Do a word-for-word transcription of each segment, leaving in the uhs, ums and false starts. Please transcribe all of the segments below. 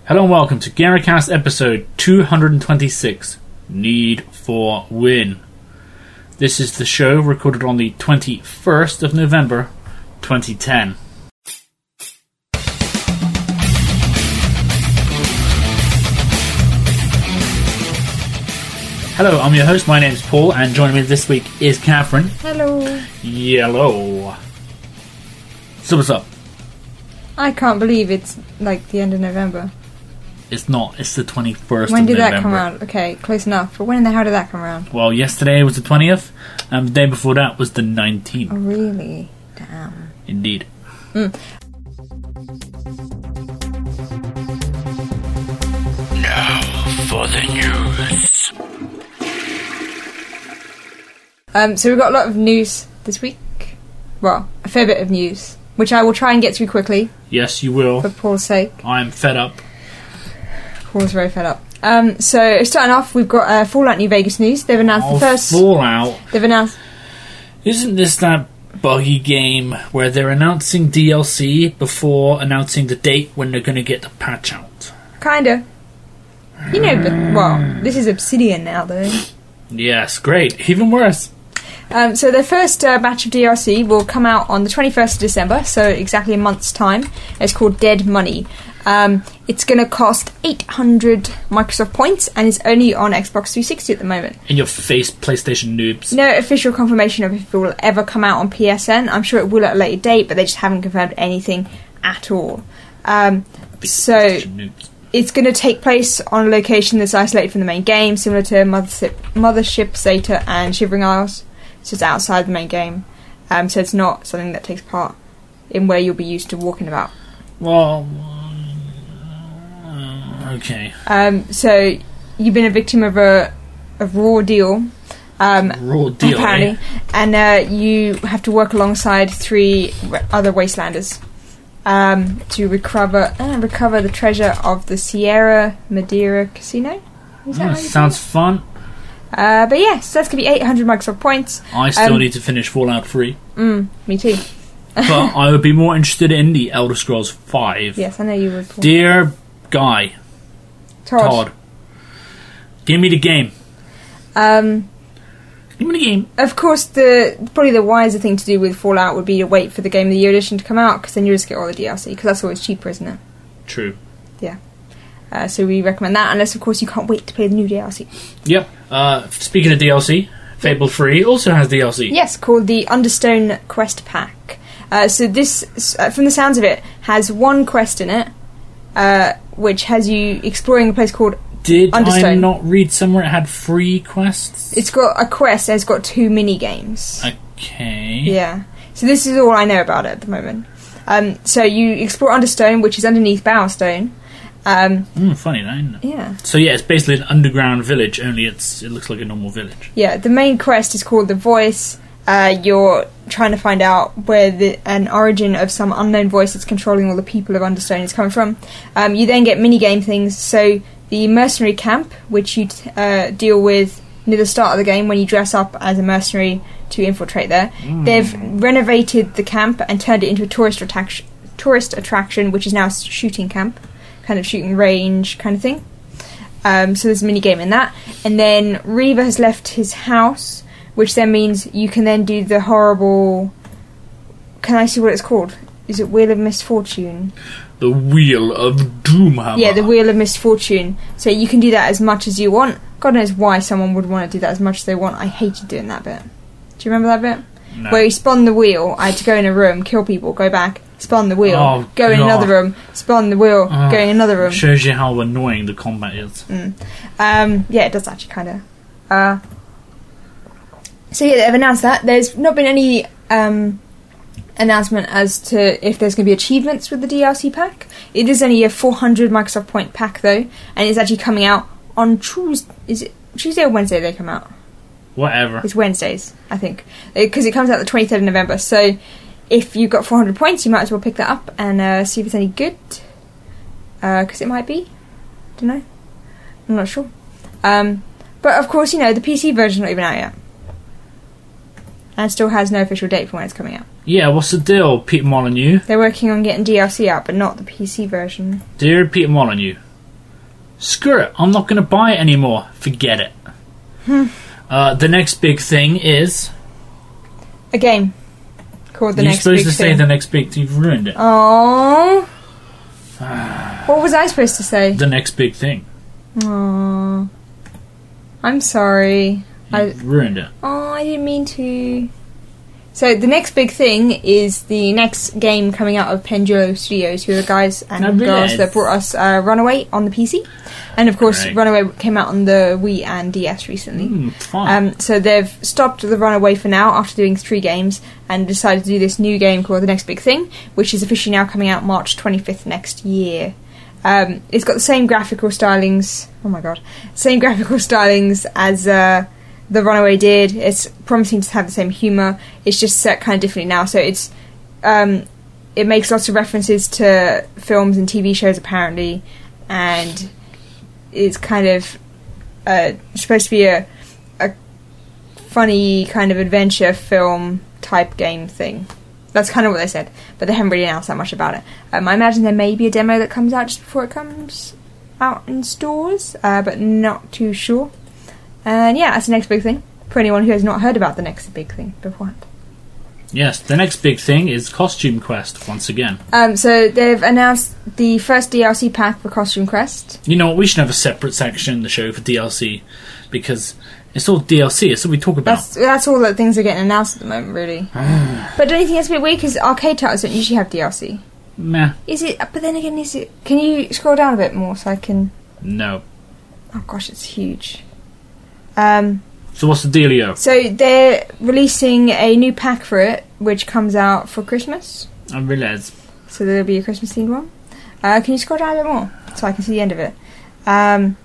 Hello and welcome to GamerCast episode two hundred twenty-six, Need for Win. This is the show recorded on the twenty-first of November, twenty ten. Hello, I'm your host, my name's Paul, and joining me this week is Catherine. Hello. Yellow. So what's up? I can't believe it's like the end of November. It's not, it's the twenty-first When of did November. that come out? Okay, close enough. But when the hell did that come around? Well, yesterday was the twentieth, and the day before that was the nineteenth. Oh, really? Damn. Indeed. Mm. Now for the news. Um, so we've got a lot of news this week. Well, a fair bit of news, which I will try and get through quickly. Yes, you will. For Paul's sake. I'm fed up. Paul's very fed up. Um, so starting off, we've got uh, Fallout New Vegas news. They've announced Oh, the first. Fallout. They've announced. Isn't this that buggy game where they're announcing D L C before announcing the date when they're going to get the patch out? Kinda. You know, but well, this is Obsidian now, though. Yes, great. Even worse. Um, so their first uh, batch of D L C will come out on the twenty-first of December, so exactly a month's time. It's called Dead Money. Um, it's going to cost eight hundred Microsoft points, and it's only on Xbox three sixty at the moment. In your face, PlayStation noobs. No official confirmation of if it will ever come out on P S N. I'm sure it will at a later date, but they just haven't confirmed anything at all. Um, so noobs. It's going to take place on a location that's isolated from the main game, similar to Mothership, Mothership Zeta and Shivering Isles. So it's outside the main game. Um, so it's not something that takes part in where you'll be used to walking about. Well, uh, okay. Um, so you've been a victim of a, a raw deal. Um, raw deal, apparently. eh? And uh, you have to work alongside three other Wastelanders um, to recover uh, recover the treasure of the Sierra Madera Casino. Is that Mm, how you sounds say it? fun. Uh, but yes, that's going to be eight hundred Microsoft points. I still Um, need to finish Fallout three. Mm, me too. But I would be more interested in the Elder Scrolls five. Yes, I know you would. Paul. Dear Guy, Todd. Todd, give me the game. Um, Give me the game. of course, the probably the wiser thing to do with Fallout would be to wait for the Game of the Year edition to come out, because then you just get all the D L C, because that's always cheaper, isn't it? True. Yeah. Uh, so we recommend that, unless of course you can't wait to play the new D L C. Yep. Uh, speaking of D L C, Fable three also has D L C. Yes, called the Understone Quest Pack. Uh, so this, uh, from the sounds of it, has one quest in it, uh, which has you exploring a place called Did Understone. I not read somewhere it had free quests? It's got a quest and it's got two mini games. Okay. Yeah. So this is all I know about it at the moment. Um, so you explore Understone, which is underneath Bowerstone. Um, Mm, funny that, isn't it? yeah. So yeah, it's basically an underground village, only it's it looks like a normal village. Yeah, the main quest is called The Voice. Uh, you're trying to find out where the an origin of some unknown voice that's controlling all the people of Understone is coming from. Um, you then get mini-game things. So the mercenary camp, which you t- uh, deal with near the start of the game when you dress up as a mercenary to infiltrate there. Mm. They've renovated the camp and turned it into a tourist attraction, tourist attraction, which is now a shooting camp. Kind of shooting range kind of thing. Um, so there's a mini game in that. And then Reva has left his house, which then means you can then do the horrible... Can I see what it's called? Is it Wheel of Misfortune? The Wheel of Doomhammer. Yeah, the Wheel of Misfortune. So you can do that as much as you want. God knows why someone would want to do that as much as they want. I hated doing that bit. Do you remember that bit? No. Where you spun the wheel, I had to go in a room, kill people, go back, spun the wheel, Oh, go in God. another room, spun the wheel, Oh, go in another room. Shows you how annoying the combat is. Mm. Um, yeah, it does actually kind of. Uh, so yeah, they've announced that. There's not been any um, announcement as to if there's going to be achievements with the D L C pack. It is only a four hundred Microsoft point pack though, and it's actually coming out on Tuesday. Is it Tuesday or Wednesday they come out? Whatever. It's Wednesdays, I think, because it comes out the twenty-third of November. So if you've got four hundred points, you might as well pick that up and uh, see if it's any good. Because uh, it might be. Don't know. I'm not sure. Um, but of course, you know, the P C version's not even out yet. And still has no official date for when it's coming out. Yeah, what's the deal, Peter Molyneux? They're working on getting D L C out, but not the P C version. Dear Peter Molyneux, screw it, I'm not going to buy it anymore. Forget it. Hmm. Uh, the next big thing is... A game called The You're Next supposed Big to say Thing. the next big thing. You've ruined it. Aww. What was I supposed to say? The next big thing. Aww. I'm sorry. I You've ruined it. Oh, I didn't mean to. So the next big thing is the next game coming out of Pendulo Studios, who are the guys and I girls realised. that brought us uh, Runaway on the P C. And of course, Right. Runaway came out on the Wii and D S recently. Mm, fun. Um, so they've stopped the Runaway for now after doing three games and decided to do this new game called The Next Big Thing, which is officially now coming out March twenty-fifth next year. Um, it's got the same graphical stylings. Oh my god, same graphical stylings as uh, the Runaway did. It's promising to have the same humour. It's just set kind of differently now. So it's um, it makes lots of references to films and T V shows apparently, and it's kind of uh, supposed to be a a funny kind of adventure film type game thing. That's kind of what they said, but they haven't really announced that much about it. Um, I imagine there may be a demo that comes out just before it comes out in stores, uh, but not too sure. And yeah, that's the next big thing for anyone who has not heard about the next big thing beforehand. Yes, the next big thing is Costume Quest, once again. Um, so they've announced the first D L C pack for Costume Quest. You know what, we should have a separate section in the show for D L C, because it's all D L C, it's all we talk about. That's that's all the things that are getting announced at the moment, really. But don't you think that's a bit weird, because arcade titles don't usually have D L C? Meh. Is it? But then again, is it? Can you scroll down a bit more so I can... No. Oh gosh, it's huge. Um, So what's the dealio? so they're releasing a new pack for it, which comes out for Christmas. I realise. So there'll be a Christmas themed one. Uh, can you scroll down a bit more so I can see the end of it? Um,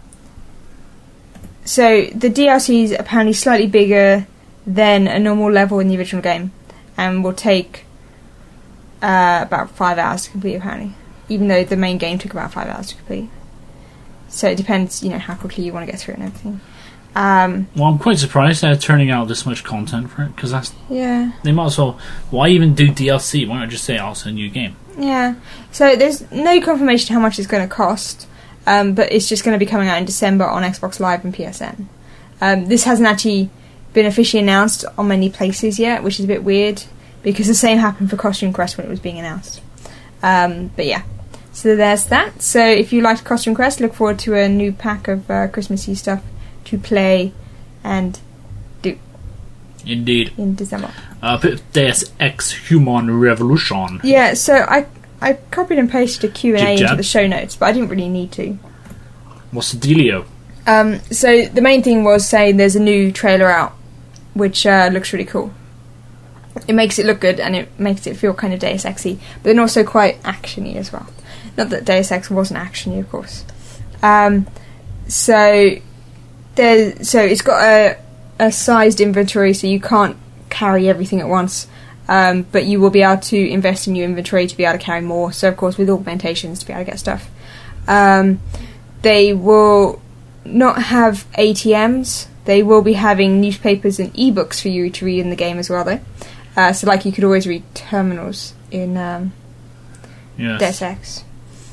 so the D L C is apparently slightly bigger than a normal level in the original game, and will take uh, about five hours to complete apparently, even though the main game took about five hours to complete. So it depends, you know, how quickly you want to get through it and everything. Um, Well, I'm quite surprised they're turning out this much content for it, because that's yeah. they might as well. Why even do D L C? Why not just say, "I'll send you a game"? Yeah, so there's no confirmation how much it's going to cost, um, but it's just going to be coming out in December on Xbox Live and P S N. Um, this hasn't actually been officially announced on many places yet, which is a bit weird, because the same happened for Costume Quest when it was being announced. Um, but yeah, so there's that. So if you liked Costume Quest, look forward to a new pack of uh, Christmassy stuff to play and do Indeed. in December. Uh, bit of Deus Ex Human Revolution. Yeah, so I I copied and pasted a Q and A Jib into jab. the show notes, but I didn't really need to. What's the dealio? Um, so the main thing was saying there's a new trailer out, which uh, looks really cool. It makes it look good and it makes it feel kind of Deus Ex-y, but then also quite actiony as well. Not that Deus Ex wasn't actiony, of course. Um, so there, so it's got a a sized inventory, so you can't carry everything at once. Um, but you will be able to invest in your inventory to be able to carry more. So of course with augmentations to be able to get stuff. Um, they will not have A T Ms. They will be having newspapers and ebooks for you to read in the game as well, though. Uh, so like you could always read terminals in um, Yes. Deus Ex.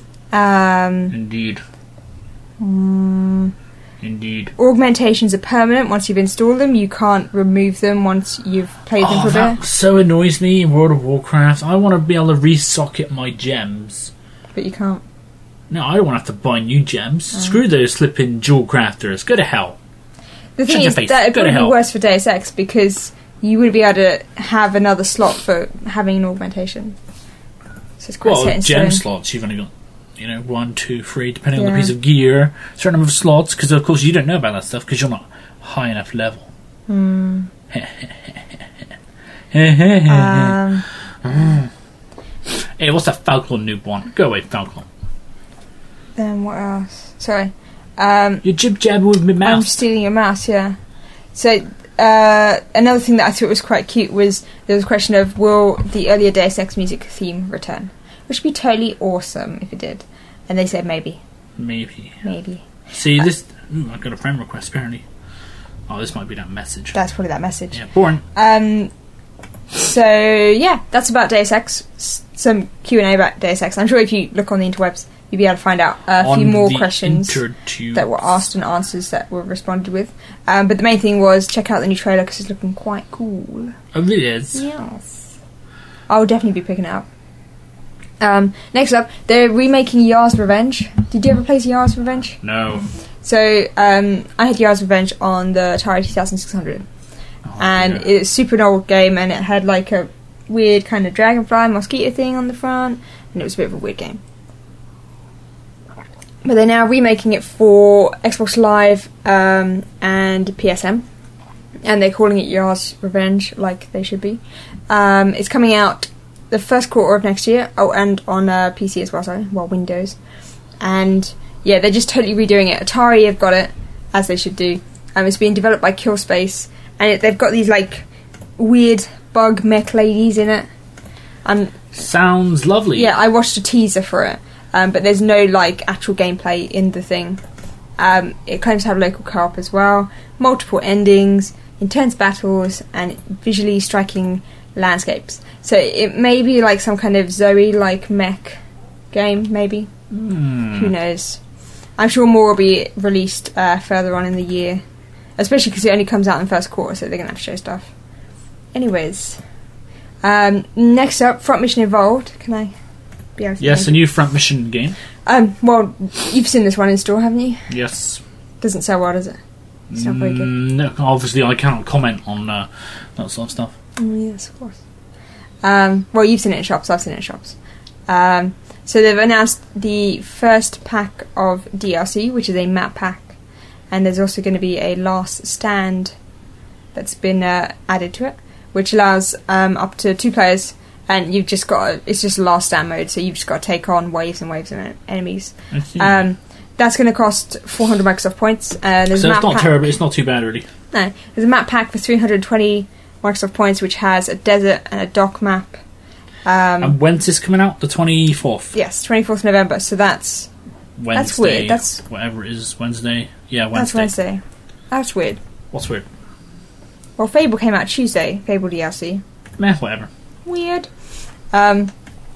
Um, Indeed. mm, Indeed. augmentations are permanent once you've installed them. You can't remove them once you've played them Oh, for a that bit. so annoys me in World of Warcraft. I want to be able to resocket my gems. But you can't. No, I don't want to have to buy new gems. Oh. Screw those flipping jewel crafters. Go to hell. The Shut thing your is, face. that would Go to probably be hell. worse for Deus Ex because you would be able to have another slot for having an augmentation. So it's quite Well, set in gem stone. slots, you've only got, you know, one, two, three, depending on the Yeah. piece of gear. Certain number of slots, because of course you don't know about that stuff because you're not high enough level. Hmm. hey, Um, what's that Falcon noob one? Go away, Falcon. then what else? Sorry. Um, You jib jab with me I'm mouse. stealing your mouse, yeah. So, uh, another thing that I thought was quite cute was there was a question of will the earlier Deus Ex music theme return? Which would be totally awesome if it did. And they said maybe. Maybe. Maybe. See, this... Ooh, I got a friend request, apparently. Oh, this might be that message. That's probably that message. Yeah, boring. Um, so, yeah, that's about Deus Ex. S- some Q and A about Deus Ex. I'm sure if you look on the interwebs, you'll be able to find out a On few more the questions intertubes. that were asked and answers that were responded with. Um, but the main thing was check out the new trailer because it's looking quite cool. Oh, it is. Yes. I'll definitely be picking it up. Um, next up, they're remaking Yar's Revenge. Did you ever play Yar's Revenge? No. So, um, I had Yar's Revenge on the Atari twenty-six hundred. Oh, and dear. it's a super old game, and it had like a weird kind of dragonfly mosquito thing on the front, and it was a bit of a weird game. But they're now remaking it for Xbox Live um, and P S M, and they're calling it Yar's Revenge, like they should be. Um, it's coming out the first quarter of next year. Oh, and on uh, P C as well, sorry, well, Windows. And yeah, they're just totally redoing it. Atari have got it, as they should do. Um, it's being developed by Killspace, and it, they've got these like weird bug mech ladies in it. And Sounds lovely. yeah, I watched a teaser for it, um, but there's no like actual gameplay in the thing. Um, it claims to have local co-op as well, multiple endings, intense battles, and visually striking landscapes. So it may be like some kind of Zoe-like mech game, maybe. Hmm. Who knows? I'm sure more will be released uh, further on in the year, especially because it only comes out in the first quarter, so they're going to have to show stuff. Anyways, um, next up, Front Mission Evolved. Can I be able to Yes, a think? new Front Mission game. Um, well, you've seen this one in store, haven't you? Yes. Doesn't sell well, does it? It's not very good. Mm, no, obviously I cannot comment on uh, that sort of stuff. Mm, yes, of course. Um, well, you've seen it in shops, I've seen it in shops. Um, so they've announced the first pack of D L C, which is a map pack, and there's also going to be a Last Stand that's been uh, added to it, which allows um, up to two players, and you've just got it's just a Last Stand mode, so you've just got to take on waves and waves of en- enemies. I see. Um, that's going to cost four hundred Microsoft points. Uh, there's so a map it's not pack. terrible. It's not too bad, really. No, there's a map pack for three hundred twenty Microsoft points, which has a desert and a dock map. Um, And when's this coming out? The twenty-fourth? yes, twenty-fourth of November, so that's Wednesday. That's weird, that's- Whatever it is. Wednesday? Yeah, that's Wednesday. Wednesday. That's weird. What's weird? Well, Fable came out Tuesday, Fable D L C. Meh, whatever. Weird. Um,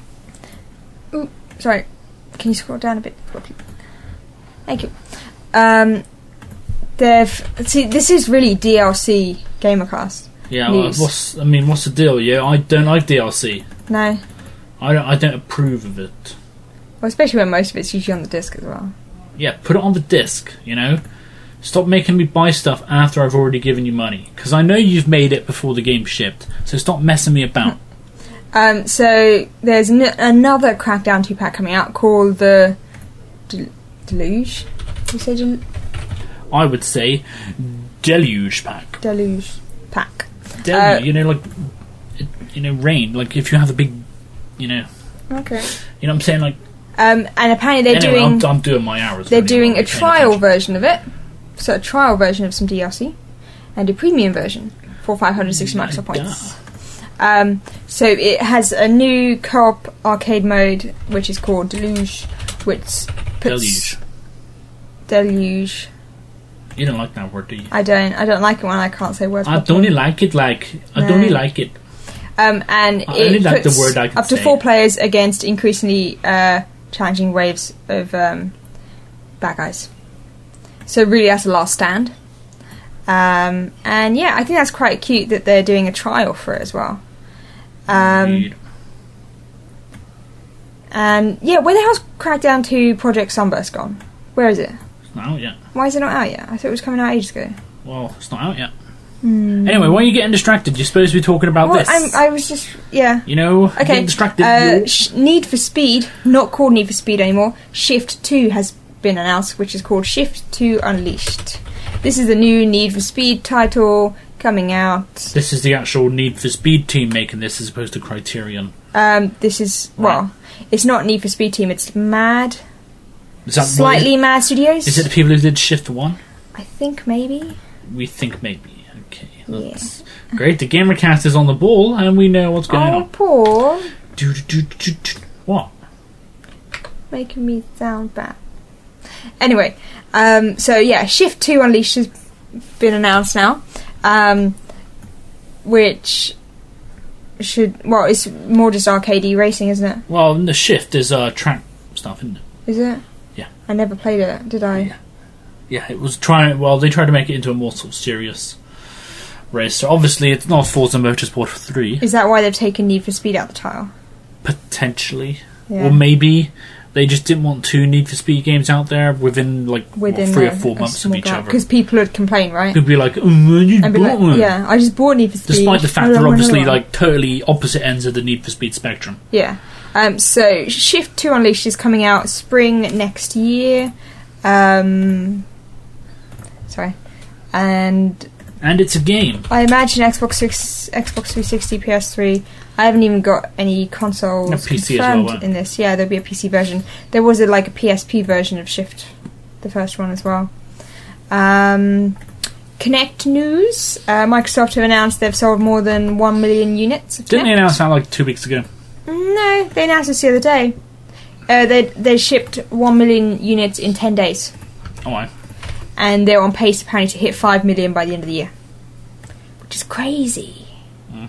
ooh, sorry. Can you scroll down a bit? Thank you. Um, they've see. This is really D L C Gamercast. Yeah, well, News. what's I mean, what's the deal? Yeah, I don't like D L C. No, I don't. I don't approve of it. well, especially when most of it's usually on the disc as well. Yeah, put it on the disc. You know, stop making me buy stuff after I've already given you money. Because I know you've made it before the game shipped. So stop messing me about. Um, so there's n- another Crackdown two pack coming out called the Del- Deluge. Did you say Del- I would say deluge pack. Deluge pack? Deluge, Uh, you know, like it- you know, rain. Like if you have a big, you know, Okay. you know what I'm saying. Like Um, and apparently they're anyway, doing I'm, I'm doing my hours. they're really, I'm doing not a really paying trial attention. version of it, so a trial version of some D L C, and a premium version for five hundred sixty My Microsoft God. points. Um, so it has a new co-op arcade mode, which is called Deluge, which puts Deluge. Deluge. You don't like that word, do you? I don't. I don't like it when I can't say words. I properly. don't like it. Like I No. don't like it. Um, and I only it like the puts word I can up to say. four players against increasingly uh, challenging waves of um, bad guys. So really, that's a last stand. Um, and yeah, I think that's quite cute that they're doing a trial for it as well. Um, Indeed. and yeah, where the hell's Crackdown two Project Sunburst gone? Where is it? It's not out yet. Why is it not out yet? I thought it was coming out ages ago. Well, it's not out yet. Anyway, why are you getting distracted? You're supposed to be talking about Well, this. I'm, I was just yeah. You know, Okay. getting distracted. Uh, you- sh- Need for Speed, not called Need for Speed anymore. Shift two has been announced, which is called Shift two Unleashed. This is the new Need for Speed title coming out. This is the actual Need for Speed team making this, as opposed to Criterion. Um, this is well, it's not Need for Speed team. It's Mad, Is that slightly Mad Studios. Is it the people who did Shift One? I think maybe. We think maybe. Okay, that's Yeah. great. The Gamercast is on the ball, and we know what's going Oh, on. Paul, Do, do, do, do, do. What? making me sound bad. Anyway, um, so yeah, Shift two Unleashed has been announced now, um, which should well, it's more just arcadey racing, isn't it? Well, the Shift is uh, track stuff, isn't it? Is it? Yeah. I never played it, did I? Yeah. Yeah, it was trying. Well, they tried to make it into a more sort of serious race. So obviously, it's not Forza Motorsport three. Is that why they've taken Need for Speed out of the title? Potentially, Yeah. or maybe they just didn't want two Need for Speed games out there within like Within what, three a, or four months of each other. Because people would complain, right? Could be like, oh, man, you And be bought like, one. yeah, I just bought Need for Speed. Despite the fact I don't they're want obviously another one. like totally opposite ends of the Need for Speed spectrum. Yeah. Um, so Shift two Unleashed is coming out spring next year. Um, sorry. And And it's a game. I imagine Xbox six, Xbox three sixty, P S three. I haven't even got any consoles A P C as confirmed well, right? in this. Yeah, there'll be a P C version. There was a, like a P S P version of Shift, the first one as well. Um, Kinect news. Uh, Microsoft have announced they've sold more than one million units of Didn't they Kinect. announce that like two weeks ago? No, they announced this the other day. Uh, they they shipped one million units in ten days, Oh, I. and they're on pace apparently to hit five million by the end of the year, which is crazy. Mm.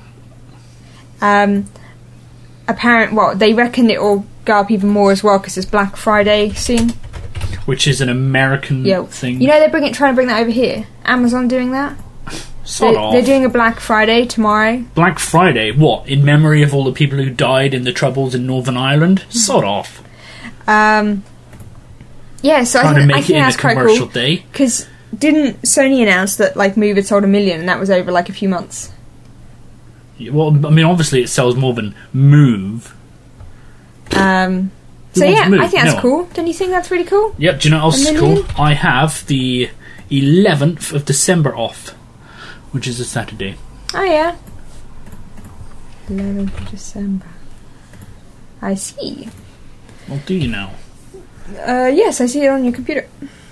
Um, apparent, well, they reckon it will go up even more as well because it's Black Friday soon. Which is an American Yeah, thing. you know they're bringing trying to bring that over here. Amazon doing that. sort They, of. they're doing a Black Friday tomorrow. Black Friday, what? In memory of all the people who died in the Troubles in Northern Ireland? Sort of. Um, yeah, so I Trying think, to I make it think in that's a quite commercial cool. day. Because didn't Sony announce that like Move had sold a million and that was over like a few months? Well, I mean, obviously it sells more than Move. Um, Who so wants yeah, Move? I think that's No. cool. Don't you think that's really cool? Yep, do you know what else A is cool? million? I have the eleventh of December off, which is a Saturday. Oh yeah, eleventh of December. I see. Well, do you know? Uh, yes, I see it on your computer.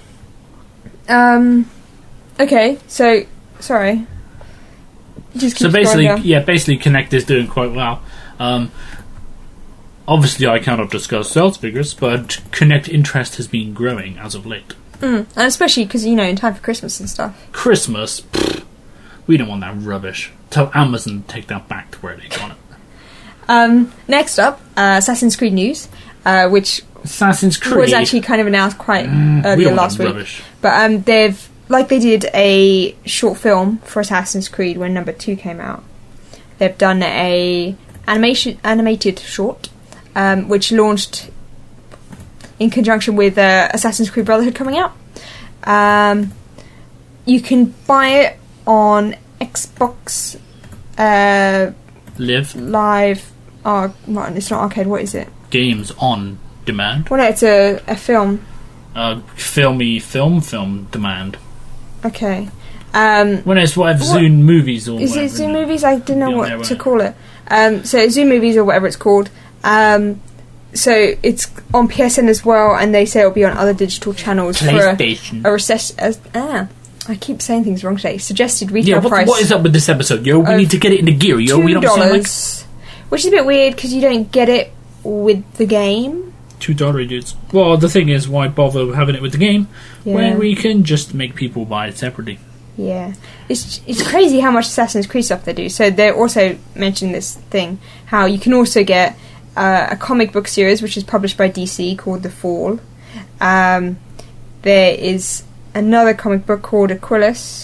Um, okay, so sorry. Just So keep basically, scrolling down. yeah, basically Kinect is doing quite well. Um, obviously, I cannot discuss sales figures, but Kinect interest has been growing as of late. Mm, and especially because you know in time for Christmas and stuff. Christmas, pfft, we don't want that rubbish. Tell Amazon to take that back to where they got it. Um, next up, uh, Assassin's Creed news, uh, which Assassin's Creed was actually kind of announced quite Mm, we earlier don't want last that week. rubbish. But um, they've like they did a short film for Assassin's Creed when number two came out. They've done a animation animated short, um, which launched in conjunction with uh, Assassin's Creed Brotherhood coming out. Um, you can buy it on Xbox uh, Live Live. Oh, well, it's not arcade. What is it? games on demand. Well, no, it's a, a film. Uh, filmy film film demand. Okay. Um, When it's whatever What- Zune movies or Is whatever. it Zoom isn't it? Movies? I didn't know Be on what there, to won't it? call it. Um, so Zoom Movies or whatever it's called. Um, so it's on P S N as well, and they say it'll be on other digital channels for a, PlayStation. a recess. A, ah, I keep saying things wrong today. Suggested retail Yeah, what, price what is up with this episode, yo? We of need to get it into gear, yo. We two don't sound like dollars, which is a bit weird because you don't get it with the game. two dollar dudes. Well, the thing is, why bother having it with the game Yeah. when we can just make people buy it separately? Yeah, it's it's crazy how much Assassin's Creed stuff they do. So they're also mentioning this thing how you can also get uh, a comic book series which is published by D C called The Fall. Um, there is another comic book called Aquilus,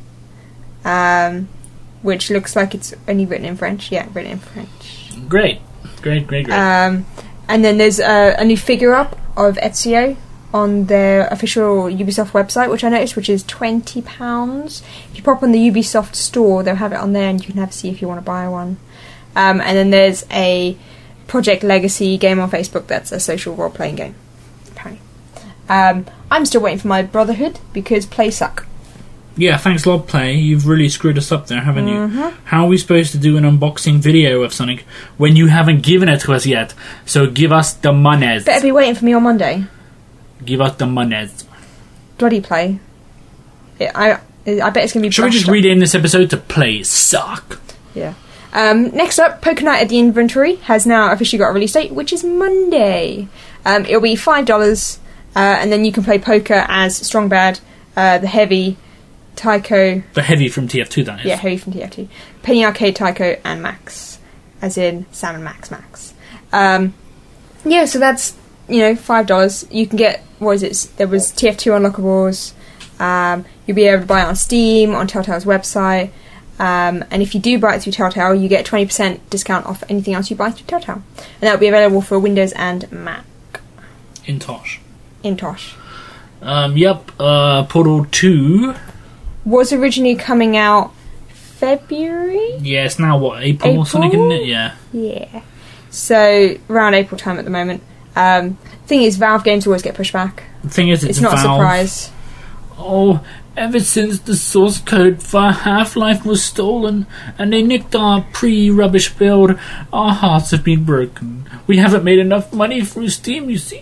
um, which looks like it's only written in French. Yeah, written in French. Great, great, great, great. Um, and then there's a, a new figure up of Ezio on their official Ubisoft website, which I noticed, which is twenty pounds. If you pop on the Ubisoft store, they'll have it on there, and you can have a see if you want to buy one. Um, and then there's a Project Legacy game on Facebook that's a social role-playing game, apparently. Um, I'm still waiting for my Brotherhood, because play suck. Yeah, thanks a lot, Play. You've really screwed us up there, haven't Mhm. you? How are we supposed to do an unboxing video of Sonic when you haven't given it to us yet? So give us the monies. Better be waiting for me on Monday. Give us the monies. Bloody play. It, I I bet it's going to be... Should we just brushed up. rename this episode to Play Suck? Yeah. Um, next up, Poker Night at the Inventory has now officially got a release date, which is Monday. Um, it'll be five dollars, uh, and then you can play poker as Strong Bad, uh, the Heavy, Tycho, The Heavy from T F two, that is. yeah, Heavy from T F two, Penny Arcade, Tycho, and Max, as in Sam and Max Max. Um, yeah, so that's you know, five dollars. You can get, what is it? There was T F two unlockables. Um, you'll be able to buy it on Steam, on Telltale's website. Um, and if you do buy it through Telltale, you get a twenty percent discount off anything else you buy through Telltale. And that will be available for Windows and Mac. In Tosh. In Tosh. Um, yep, uh, Portal two. Was originally coming out February? Yeah, it's now what, April, April? or something, isn't it? Yeah. Yeah. So, around April time at the moment. Um, thing is, Valve games always get pushed back. The thing is, it's, It's not Valve. a surprise. Oh, ever since the source code for Half-Life was stolen and they nicked our pre-rubbish build, our hearts have been broken. We haven't made enough money through Steam, you see.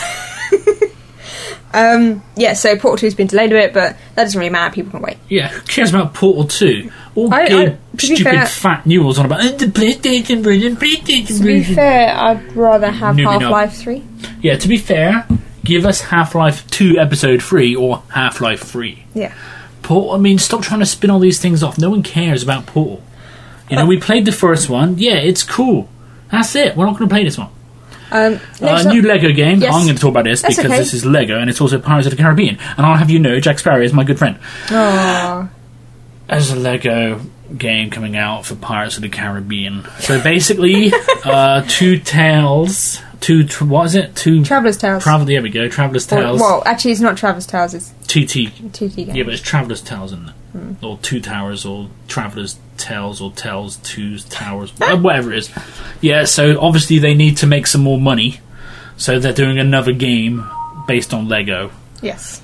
Um, yeah, so Portal two's been delayed a bit, but that doesn't really matter. People can wait. Yeah, who cares about Portal two? All I- gay, I- to be stupid fair- fat news on about "Oh, the PlayStation version, PlayStation To be version." fair, I'd rather have Maybe not. Half-Life three. Yeah, to be fair, give us Half-Life two Episode three or Half-Life three. Yeah. Portal, I mean, stop trying to spin all these things off. No one cares about Portal. You know, we played the first one. Yeah, it's cool. That's it. We're not going to play this one. Um, Uh, next new up- Lego game. Yes. I'm going to talk about this That's because okay. this is Lego and it's also Pirates of the Caribbean. And I'll have you know, Jack Sparrow is my good friend. Aw. There's a Lego game coming out for Pirates of the Caribbean. So basically, uh, two tales. Two, tr- what is it? Two. Traveller's Tales. Travel, there we go. Traveller's Or- Tales. well, actually, it's not Traveller's Tales, it's T T. two T games. Yeah, but it's Traveller's Tales, isn't it? Hmm. Or Two Towers, or Traveller's Tales, or Tales, Two's Towers, wha- whatever it is. Yeah, so obviously they need to make some more money. So they're doing another game based on Lego. Yes.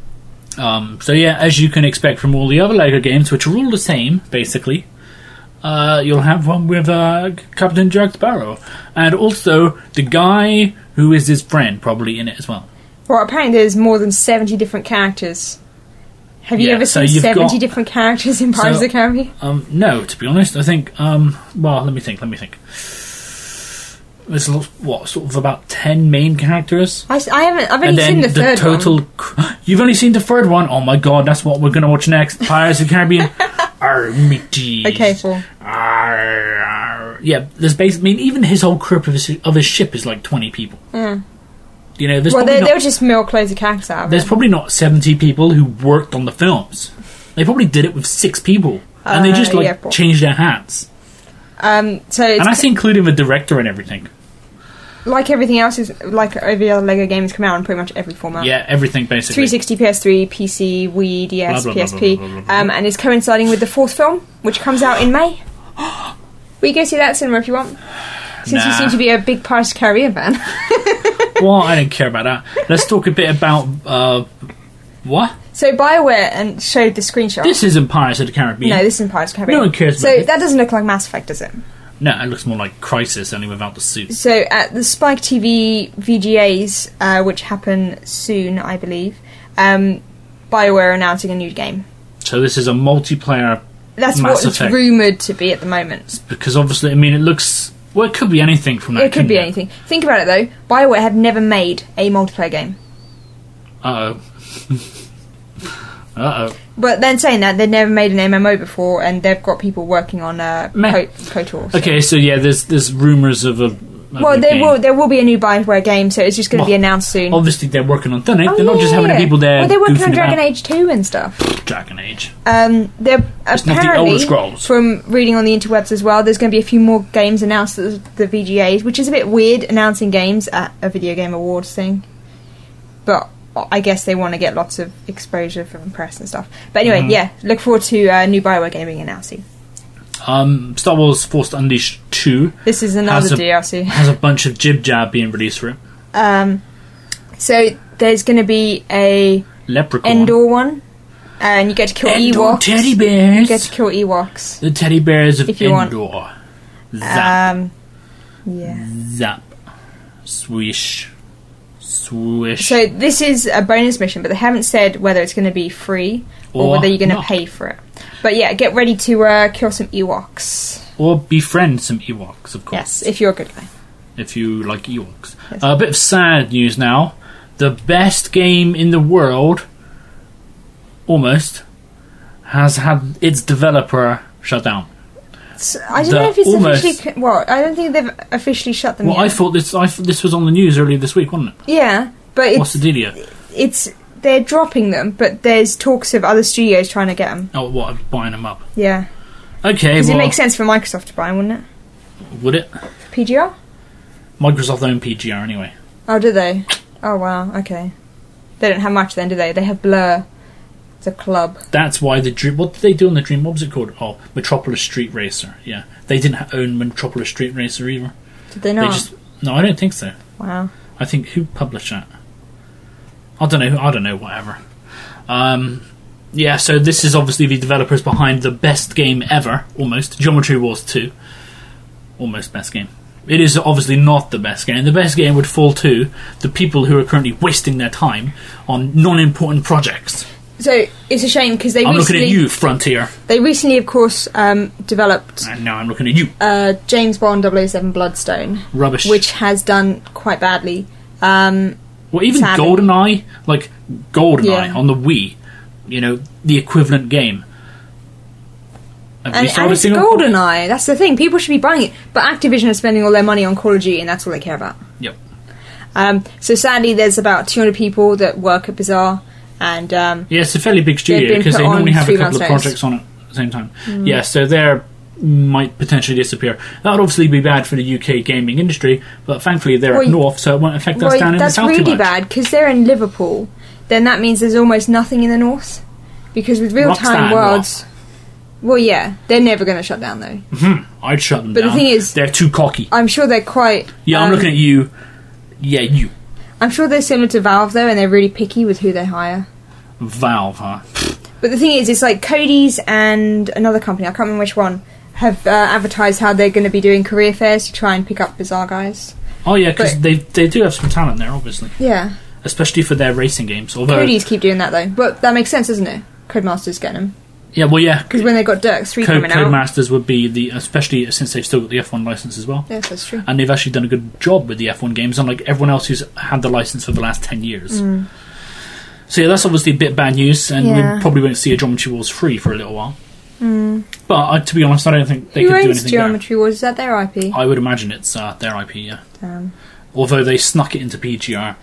Um, so yeah, as you can expect from all the other Lego games, which are all the same, basically, uh, you'll have one with uh, Captain Jack Sparrow. And also the guy who is his friend, probably in it as well. Well, apparently there's more than seventy different characters. Have you Yeah, ever so seen you've seventy got- different characters in Pirates So- of the Caribbean? Um, no, to be honest, I think, um, well, let me think, let me think. There's, lo- what, sort of about ten main characters? I, s- I haven't. I've And only then seen the the third total. one. cr- You've only seen the third one? Oh my god, that's what we're going to watch next. Pirates of the Caribbean. Arr, mateys. Okay, cool. Arr, arr. Yeah, there's basically. I mean, even his whole crew of his, of his ship is like twenty people. Mm. You know, there's Well, probably they, not, they'll just milk loads of characters out of there's it. probably not seventy people who worked on the films. They probably did it with six people, and they Uh, just like yeah, probably. changed their hats. Um, so it's And that's including the director and everything. like everything else is like every other Lego game has come out in pretty much every format. Yeah, everything basically. three sixty, P S three, P C, Wii, D S, Blah, blah, P S blah, P, blah, blah, blah, blah. Um, and is coinciding with the fourth film, which comes out in May. We go see that cinema if you want. Since you Nah. seem to be a big Pirates of the Caribbean fan. Well, I don't care about that. Let's talk a bit about uh, what? So BioWare and showed the screenshot. This isn't Pirates of the Caribbean. no, this isn't Pirates of the Caribbean. No one cares So about it. that doesn't look like Mass Effect, does it? No, it looks more like Crisis, only without the suit. So at the Spike T V V G As, uh, which happen soon, I believe, um, BioWare are announcing a new game. So this is a multiplayer, That's Mass what it's Effect. rumoured to be at the moment. because obviously, I mean, it looks... Well, it could be anything from that. It could be couldn't anything. Think about it though. BioWare have never made a multiplayer game. Uh-oh. Uh-oh. But then saying that, they've never made an M M O before, and they've got people working on uh, Meh. Co- KOTOR. so- Okay, so yeah, there's there's rumours of a... Of Well, a there game. will there will be a new BioWare game, so it's just going to be Well, announced soon. Obviously, they're working on done it. Oh, they're not just yeah, having yeah. people there Well, they're working on goofing Dragon about. Age two and stuff. Dragon Age. Um, they're It's not the apparently, Elder Scrolls. from reading on the interwebs as well, there's going to be a few more games announced at the V G As, which is a bit weird, announcing games at a video game awards thing. But I guess they want to get lots of exposure from the press and stuff. But anyway, Mhm. yeah, look forward to uh, new BioWare game being announced soon. Um, Star Wars Force Unleashed two This is another Has a- D L C. has a bunch of jib-jab being released for it. Um, so there's going to be a Leprechaun. Endor one, and you get to kill Endor Ewoks. teddy You bears. get to kill Ewoks. The teddy bears of If you want. Endor. Zap. Um, yeah. Zap. Swish. Swish. So this is a bonus mission, but they haven't said whether it's going to be free or, Or whether you're going to not. pay for it. But yeah, get ready to uh, kill some Ewoks. Or befriend some Ewoks, of course. Yes, if you're a good guy. If you like Ewoks. Yes. Uh, a bit of sad news now. The best game in the world, almost, has had its developer shut down. So, I don't The know if it's almost- officially... Well, I don't think they've officially shut them Well, yet. I thought this. I thought this was on the news earlier this week, wasn't it? Yeah, but What's it's, the dealio? it's... They're dropping them, but there's talks of other studios trying to get them. Oh, what? Buying them up? Yeah. Okay, Because well, it makes sense for Microsoft to buy them, wouldn't it? would it? For P G R? Microsoft own P G R anyway. Oh, do they? Oh, wow, okay. They don't have much then, do they? They have Blur, the club. That's why the Dream. What did they do on the Dream? What was it called? Oh, Metropolis Street Racer. Yeah, they didn't ha- own Metropolis Street Racer either. Did they not? They just no, I don't think so. Wow. I think who published that? I don't know. I don't know. Whatever. Um, yeah. So this is obviously the developers behind the best game ever, almost Geometry Wars two. Almost best game. It is obviously not the best game. The best game would fall to the people who are currently wasting their time on non-important projects. So, it's a shame because they I'm recently... looking at you, Frontier. They recently, of course, um, developed And now I'm looking at you. uh, James Bond double oh seven Bloodstone, Rubbish. which has done quite badly. Um, Well, even sadly. GoldenEye, like GoldenEye Yeah. on the Wii, you know, the equivalent game. Have you and, started and it's seeing a- GoldenEye. That's the thing. People should be buying it. But Activision are spending all their money on Call of Duty, and that's all they care about. Yep. Um, so sadly, there's about two hundred people that work at Bazaar, and um, Yeah, it's a fairly big studio been because put they normally on have a three couple of months' notice. projects on it at the same time. Yeah, so they might potentially disappear. That would obviously be bad for the U K gaming industry, but thankfully they're Well, up north, so it won't affect us well, down in the that's south too really much. bad because they're in Liverpool. Then that means there's almost nothing in the north because with real Rockstar time and worlds. Well, yeah, they're never going to shut down though. I'd shut them But the down. thing is- they're too cocky. I'm sure they're quite. Yeah, I'm um, looking at you. Yeah, you. I'm sure they're similar to Valve though, and they're really picky with who they hire. Valve, huh? But the thing is, it's like Cody's and another company, I can't remember which one, have uh, advertised how they're going to be doing career fairs to try and pick up Bazaar guys. Oh yeah, because But- they they do have some talent there, obviously, Yeah. especially for their racing games. Although, Cody's keep doing that though. But that makes sense, doesn't it? Codemasters getting them. yeah, well, yeah, Because when they got Dirk three Code, coming out. Codemasters would be the, especially since they've still got the F one license as well. Yes, that's true. And they've actually done a good job with the F one games, unlike everyone else who's had the license for the last ten years. So yeah, that's obviously a bit bad news, and Yeah. we probably won't see a Geometry Wars free for a little while. But uh, to be honest, I don't think they Who could do owns anything Geometry Wars? Is that their I P? there. I would imagine it's uh, their I P, yeah. Damn. Although they snuck it into P G R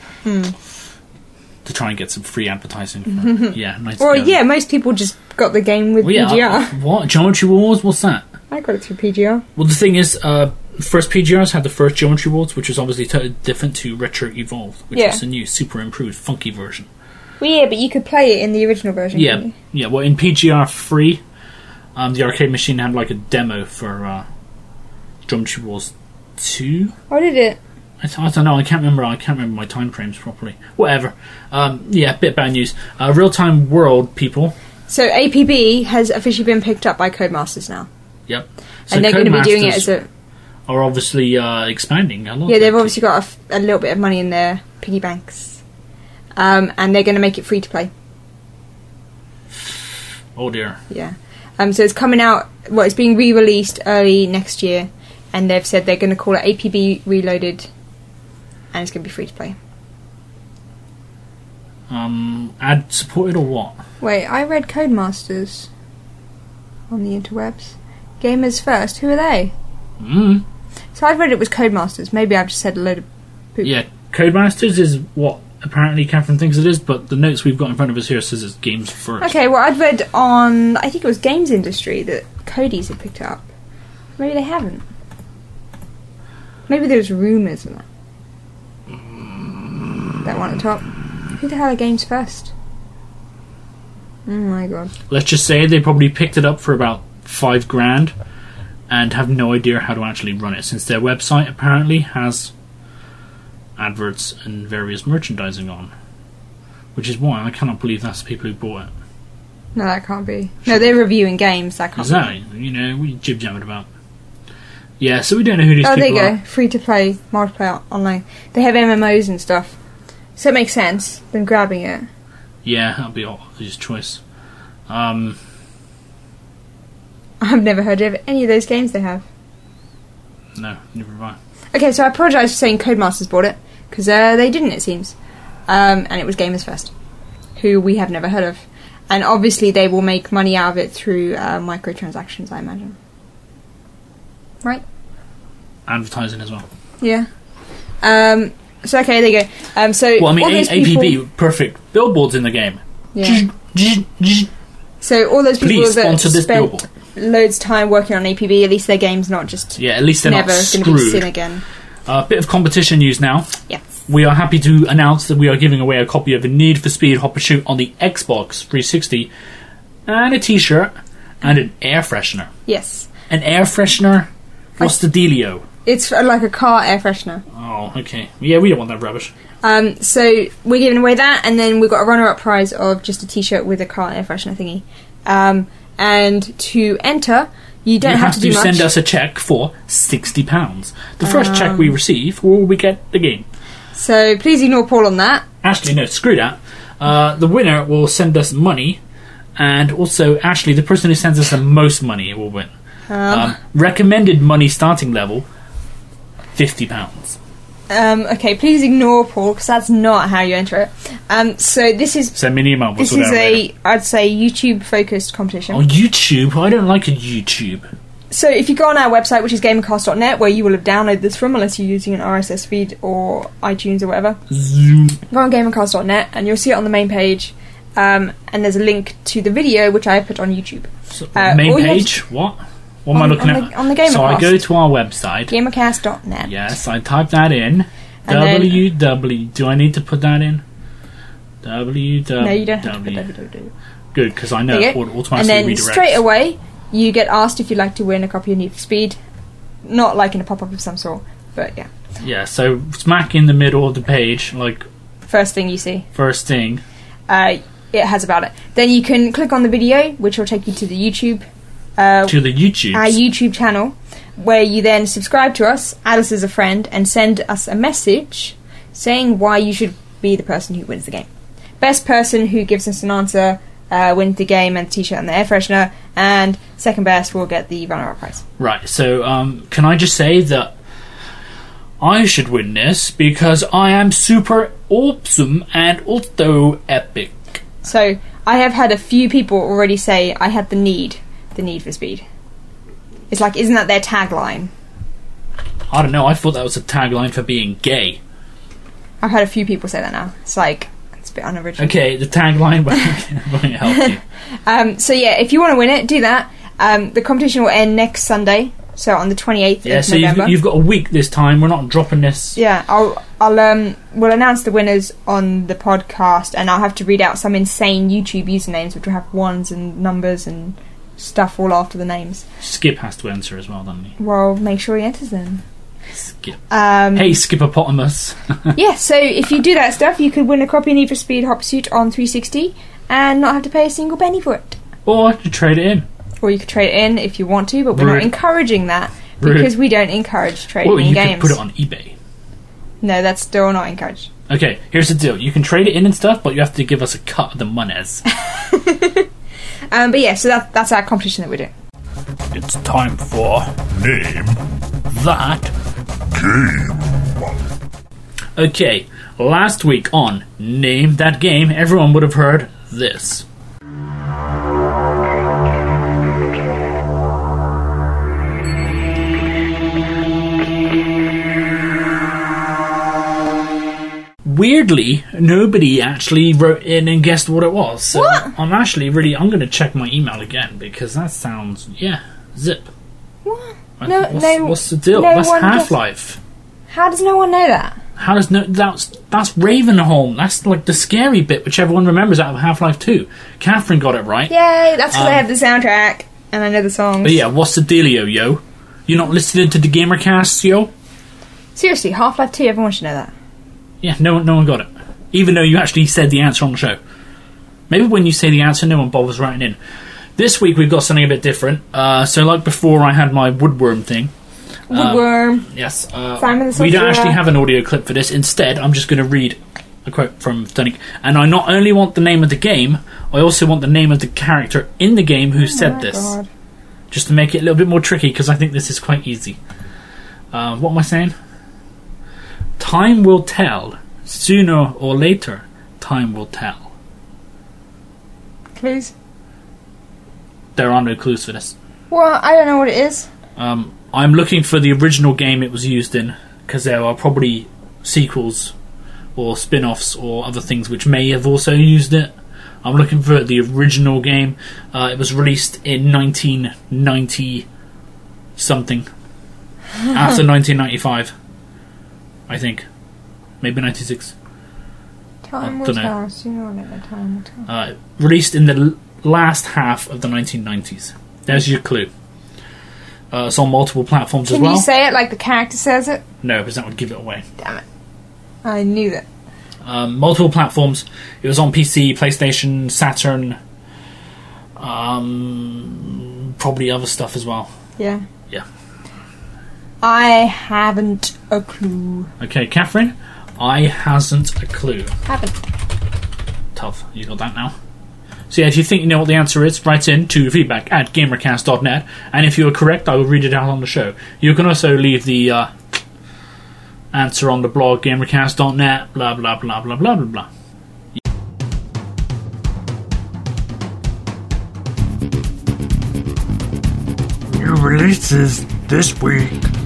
to try and get some free advertising. For, yeah, nice. Well, going. yeah, most people just got the game with Well, yeah, P G R. uh, what? Geometry Wars? What's that? I got it through P G R. Well, the thing is, uh, first P G Rs had the first Geometry Wars, which was obviously totally different to Retro Evolved, which Yeah. was a new, super improved, funky version. Well, yeah, but you could play it in the original version. Yeah, couldn't yeah. Well, in P G R free, um, the arcade machine had like a demo for uh, Geometry Wars two. you? Oh, did it? I, th- I don't know. I can't remember. I can't remember my time frames properly. Whatever. Um, yeah, bit bad news. Uh, Real Time World people. So A P B has officially been picked up by Codemasters now, Yep. So and they're going to be doing it Codemasters as a. Are obviously uh, expanding a lot. Yeah, they've Like, obviously got a, f- a little bit of money in their piggy banks, um, and they're going to make it free to play. Oh dear. Yeah. Um, so it's coming out. Well, it's being re-released early next year, and they've said they're going to call it A P B Reloaded, and it's going to be free to play. Um, ad supported or what? Wait, I read Codemasters on the interwebs. Gamers First. Who are they? Mm. So I've read it was Codemasters. Maybe I've just said a load of poop. Yeah, Codemasters is what apparently Catherine thinks it is, but the notes we've got in front of us here says it's Games First. Okay, well, I'd read on, I think it was Games Industry, that Cody's had picked it up. Maybe they haven't. Maybe there's rumours of that. That one at the top. Who the hell are Games First? Oh my god. Let's just say they probably picked it up for about five grand and have no idea how to actually run it, since their website apparently has adverts and various merchandising on. Which is why I cannot believe that's the people who bought it. No, that can't be. No, they're reviewing games, that can't Exactly. You know, we jib jabbing about. Yeah, so we don't know who these be. Oh, there people you are. go. Free to play, multiplayer, online. They have M M Os and stuff. So it makes sense, them grabbing it. Yeah, that'll be his choice. Um, I've never heard of any of those games they have. no, never mind. Okay, so I apologise for saying Codemasters bought it, because uh, they didn't, it seems. Um, and it was Gamers First, who we have never heard of. And obviously they will make money out of it through uh, microtransactions, I imagine. right? Advertising as well. Yeah. Um, so, okay, there you go. Um, so, Well, I mean, all A- those APB, people, perfect. Billboards in the game. yeah. Please So, all those people that sponsor this spent billboard. loads of time working on A P B, at least their game's not just Yeah, at least they're never not going to be seen screwed. again. A uh, bit of competition news now. Yes. We are happy to announce that we are giving away a copy of the Need for Speed Hot Pursuit on the Xbox three sixty, and a T-shirt, and an air freshener. Yes. An air freshener? What's the dealio? It's uh, like a car air freshener. Oh, okay. Yeah, we don't want that rubbish. Um, so we're giving away that, and then we've got a runner-up prize of just a T-shirt with a car air freshener thingy. Um, and to enter, you don't you have, have to to do much. send us a cheque for sixty pounds. The first Um, cheque we receive, will we get the game. So please ignore Paul on that. Actually, no, screw that. Uh, the winner will send us money, and also, actually, the person who sends us the most money will win. Um, Um, recommended money starting level, fifty pounds. um, okay, please ignore Paul because that's not how you enter it. Um, so this is Send me an email. We'll this sort it is out a later. I'd say YouTube-focused competition. Oh, YouTube? I don't like a YouTube. So if you go on our website, which is gamercast dot net, where you will have downloaded this from, unless you're using an R S S feed or iTunes or whatever, Zoom. go on gamercast dot net and you'll see it on the main page. Um, and there's a link to the video which I put on YouTube. So, Uh, main all you have page? What? What am On- I looking on at? the- on the Gamercast. So I go to our website. gamercast dot net. Yes, I type that in. And then- W W. Do I need to put that in? W W. No, you don't have to put www. Good, because I know There it you would go. automatically And then redirect. straight away, you get asked if you'd like to win a copy of Need for Speed. Not like in a pop-up of some sort, but yeah. Yeah, so smack in the middle of the page, like First thing you see. first thing. Uh, it has about it. Then you can click on the video, which will take you to the YouTube, uh, To the YouTube. our YouTube channel, where you then subscribe to us, add us as a friend, and send us a message saying why you should be the person who wins the game. Best person who gives us an answer uh, wins the game and the T-shirt and the air freshener, and second best will get the runner-up prize. Right, so um, can I just say that I should win this because I am super awesome and also epic. So I have had a few people already say I had the need, the need for speed. It's like, isn't that their tagline? I don't know, I thought that was a tagline for being gay. I've had a few people say that now. It's like, it's a bit unoriginal. Okay, the tagline won't, won't help you. Um, so yeah, if you want to win it, do that. Um, the competition will end next Sunday, so on the twenty-eighth Yeah, of so you've, November. you've got a week this time, we're not dropping this. Yeah, I'll I'll um we'll announce the winners on the podcast, and I'll have to read out some insane YouTube usernames, which will have ones and numbers and stuff all after the names. Skip has to enter as well, doesn't he? Well, make sure he enters them. Skip. Um, Hey, Skippopotamus. yeah, so if you do that stuff, you could win a copy of Need for Speed Hot Pursuit on three sixty and not have to pay a single penny for it. Or you trade it in. Or you could trade it in if you want to, but we're Rude. not encouraging that Rude. because we don't encourage trading Or in you games. could put it on eBay. No, that's still not encouraged. Okay, here's the deal. You can trade it in and stuff, but you have to give us a cut of the monies. Um, but yeah, so that, that's our competition that we're doing. It's time for Name that. Game. Okay, last week on Name That Game, everyone would have heard this. Weirdly, nobody actually wrote in and guessed what it was. So What? I'm actually really. I'm going to check my email again because that sounds. Yeah, zip. What? What- No, what's, no. what's the deal? no That's one guessed- Half-Life. How does no one know that? How does no? That's that's Ravenholm. That's like the scary bit, which everyone remembers out of Half-Life Two. Catherine got it right. Yay, that's because I Um, have the soundtrack and I know the songs. But yeah, what's the dealio, yo? You're not listening to the Gamercast, yo? Seriously, Half-Life two, everyone should know that. Yeah, no one, no one got it. Even though you actually said the answer on the show. Maybe when you say the answer, no one bothers writing in. This week we've got something a bit different. Uh, so like before, I had my woodworm thing. Woodworm. Yes. Uh, Simon the we don't Sorcerer. actually have an audio clip for this. Instead, I'm just going to read a quote from Tonic. And I not only want the name of the game, I also want the name of the character in the game who Oh said my this. God. Just to make it a little bit more tricky, because I think this is quite easy. Uh, what am I saying? Time will tell. Sooner or later, time will tell. Clues? There are no clues for this. Well, I don't know what it is. Um, I'm looking for the original game it was used in, because there are probably sequels or spin-offs or other things which may have also used it. I'm looking for the original game. Uh, it was released in nineteen ninety something. After nineteen ninety-five, I think. Maybe ninety-six. Time I will don't know. tell. Sooner or later, time will tell. Uh, released in the l- last half of the nineteen nineties. There's your clue. Uh, it's on multiple platforms Can as well. you say it like the character says it? No, because that would give it away. Damn it. I knew that. Um, multiple platforms. It was on P C, PlayStation, Saturn, um, probably other stuff as well. Yeah. Yeah. I haven't a clue. Okay, Catherine, I hasn't a clue. Haven't. Tough. You got that now? So yeah, if you think you know what the answer is, write in to feedback at gamercast dot net, and if you are correct, I will read it out on the show. You can also leave the uh, answer on the blog, gamercast dot net, blah blah blah blah blah blah blah. New releases this week.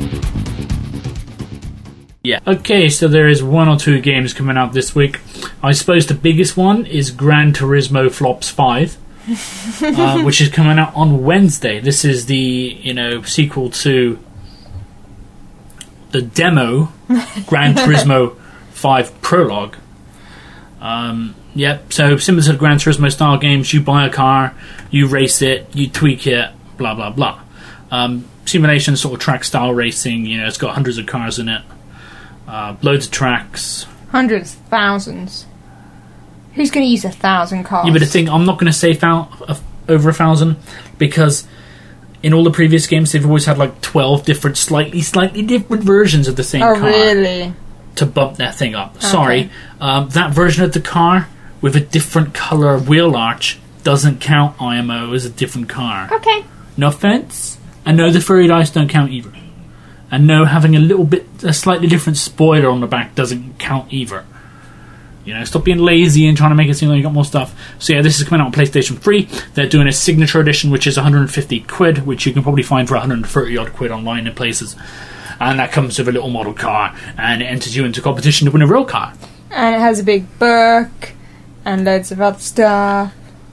Yeah. Okay, so there is one or two games coming out this week. I suppose the biggest one is Gran Turismo Flops five, uh, which is coming out on Wednesday. This is the, you know, sequel to the demo, Gran Turismo five Prologue. Um, yep, so similar to the Gran Turismo style games, you buy a car, you race it, you tweak it, blah blah blah. Um, simulation, sort of track style racing, you know, it's got hundreds of cars in it. Uh, loads of tracks. Hundreds, thousands. Who's going to use a thousand cars? Yeah, but the thing, I'm not going to say thou- uh, over a thousand, because in all the previous games they've always had like twelve different, slightly, slightly different versions of the same Oh, car really? to bump that thing up. Sorry, um, that version of the car with a different colour wheel arch doesn't count I M O as a different car. Okay. No offence. And no, the furry dice don't count either. And no, having a little bit, a slightly different spoiler on the back doesn't count either. You know, stop being lazy and trying to make it seem like you got more stuff. So yeah, this is coming out on PlayStation three. They're doing a signature edition, which is one hundred fifty quid, which you can probably find for one hundred thirty odd quid online in places. And that comes with a little model car, and it enters you into competition to win a real car. And it has a big book, and loads of other stuff.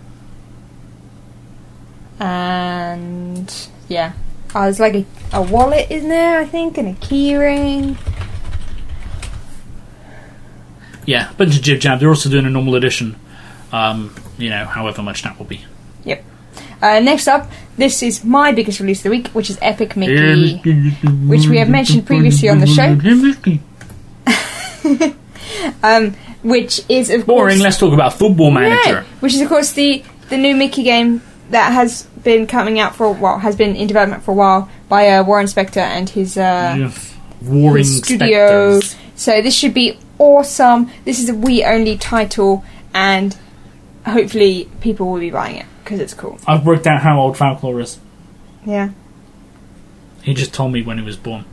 And, yeah. Oh, there's like a, a wallet in there, I think, and a key ring. Yeah, a bunch of jib jab. They're also doing a normal edition. Um, you know, however much that will be. Yep. Uh, next up, this is my biggest release of the week, which is Epic Mickey, which we have mentioned previously on the show. um, which is, of Boring, course... let's talk about Football Manager. No, which is, of course, the, the new Mickey game that has been coming out for a while, has been in development for a while by uh, Warren Spector and his, uh, Yes. Warring his studio. Spectres. So this should be awesome. This is a Wii-only title, and hopefully people will be buying it, because it's cool. I've worked out how old Falcor is. Yeah. He just told me when he was born.